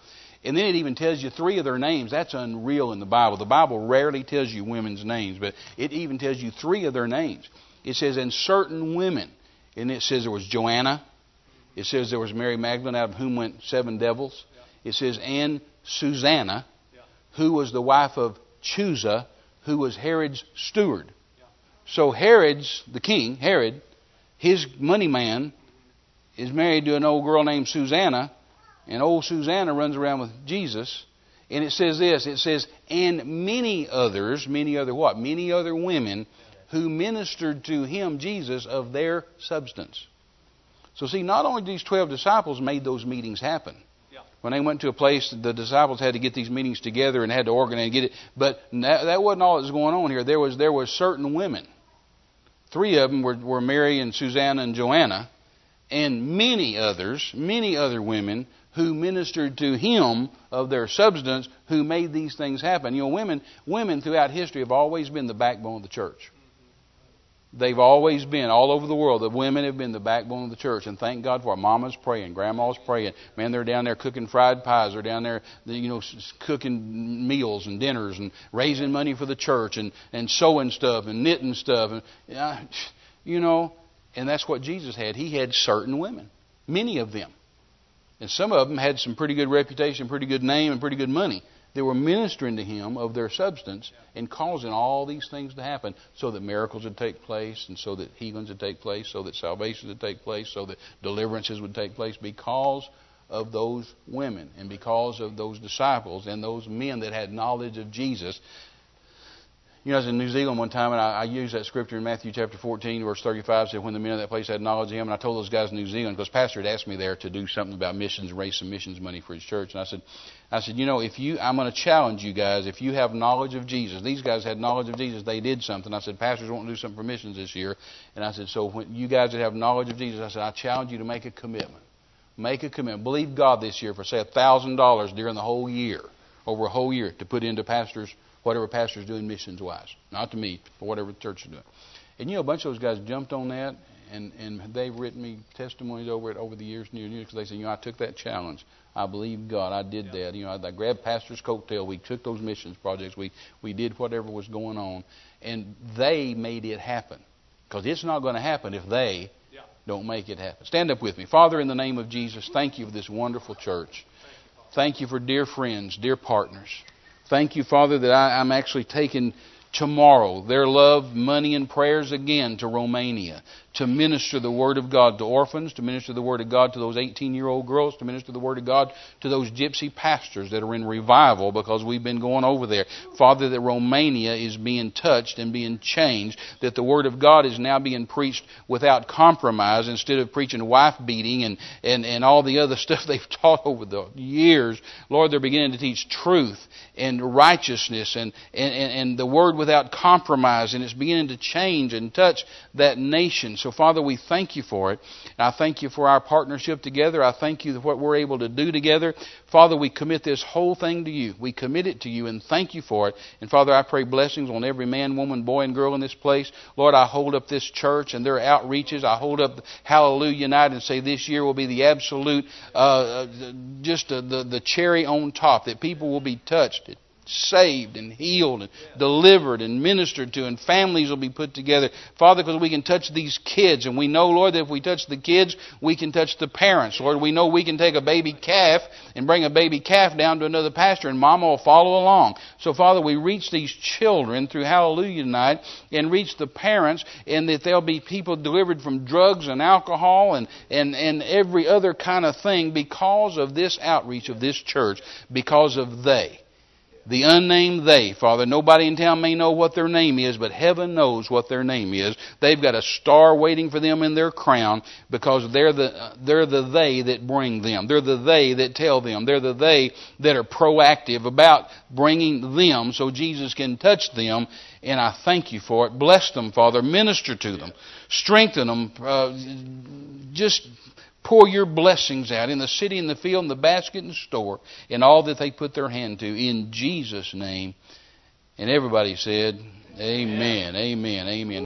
Speaker 2: And then it even tells you three of their names. That's unreal in the Bible. The Bible rarely tells you women's names, but it even tells you three of their names. It says, and certain women. And it says there was Joanna. It says there was Mary Magdalene, out of whom went seven devils. It says, and Susanna, who was the wife of Chusa, who was Herod's steward. So Herod's, the king, Herod, his money man, is married to an old girl named Susanna. And old Susanna runs around with Jesus. And it says this, it says, and many others, many other what? Many other women who ministered to him, Jesus, of their substance. So see, not only these twelve disciples made those meetings happen. Yeah. When they went to a place, the disciples had to get these meetings together and had to organize and get it. But that, that wasn't all that was going on here. There was there was certain women. Three of them were, were Mary and Susanna and Joanna. And many others, many other women who ministered to him of their substance, who made these things happen. You know, women, women throughout history have always been the backbone of the church. They've always been, all over the world, the women have been the backbone of the church. And thank God for it. Mama's praying, Grandma's praying. Man, they're down there cooking fried pies. They're down there, you know, cooking meals and dinners and raising money for the church and, and sewing stuff and knitting stuff. And, you know, and that's what Jesus had. He had certain women, many of them. And some of them had some pretty good reputation, pretty good name, and pretty good money. They were ministering to him of their substance and causing all these things to happen so that miracles would take place and so that healings would take place, so that salvations would take place, so that deliverances would take place because of those women and because of those disciples and those men that had knowledge of Jesus. You know, I was in New Zealand one time, and I, I used that scripture in Matthew chapter fourteen, verse thirty-five, said, when the men of that place had knowledge of him. And I told those guys in New Zealand, because Pastor had asked me there to do something about missions, raise some missions money for his church. And I said, I said, you know, if you, I'm going to challenge you guys, if you have knowledge of Jesus. These guys had knowledge of Jesus. They did something. I said, pastors won't do something for missions this year. And I said, so when you guys that have knowledge of Jesus, I said, I challenge you to make a commitment. Make a commitment. Believe God this year for, say, one thousand dollars during the whole year, over a whole year, to put into pastors' whatever pastor's doing missions-wise. Not to me, but whatever the church is doing. And, you know, a bunch of those guys jumped on that, and, and they've written me testimonies over it over the years and years and years, because they said, you know, I took that challenge. I believed God. I did yeah. that. You know, I, I grabbed pastor's coattail. We took those missions projects. We, we did whatever was going on. And they made it happen. Because it's not going to happen if they yeah. don't make it happen. Stand up with me. Father, in the name of Jesus, thank you for this wonderful church. Thank you for dear friends, dear partners. Thank you, Father, that I, I'm actually taking tomorrow their love, money, and prayers again to Romania, to minister the Word of God to orphans, to minister the Word of God to those eighteen-year-old girls, to minister the Word of God to those gypsy pastors that are in revival because we've been going over there. Father, that Romania is being touched and being changed, that the Word of God is now being preached without compromise instead of preaching wife-beating and, and, and all the other stuff they've taught over the years. Lord, they're beginning to teach truth and righteousness and, and, and the Word without compromise, and it's beginning to change and touch that nation. So, Father, we thank you for it. And I thank you for our partnership together. I thank you for what we're able to do together. Father, we commit this whole thing to you. We commit it to you and thank you for it. And, Father, I pray blessings on every man, woman, boy, and girl in this place. Lord, I hold up this church and their outreaches. I hold up Hallelujah Night and say this year will be the absolute, uh, just uh, the, the cherry on top, that people will be touched, saved and healed and delivered and ministered to, and families will be put together. Father, because we can touch these kids, and we know, Lord, that if we touch the kids, we can touch the parents. Lord, we know we can take a baby calf and bring a baby calf down to another pastor, and Mama will follow along. So, Father, we reach these children through Hallelujah Night and reach the parents, and that there'll be people delivered from drugs and alcohol and, and, and every other kind of thing because of this outreach of this church, because of they. The unnamed they, Father. Nobody in town may know what their name is, but heaven knows what their name is. They've got a star waiting for them in their crown because they're the they're the they that bring them. They're the they that tell them. They're the they that are proactive about bringing them so Jesus can touch them. And I thank you for it. Bless them, Father. Minister to them. Strengthen them. Uh, just... Pour your blessings out in the city, in the field, in the basket, in the store, in all that they put their hand to. In Jesus' name. And everybody said, Amen, amen, amen.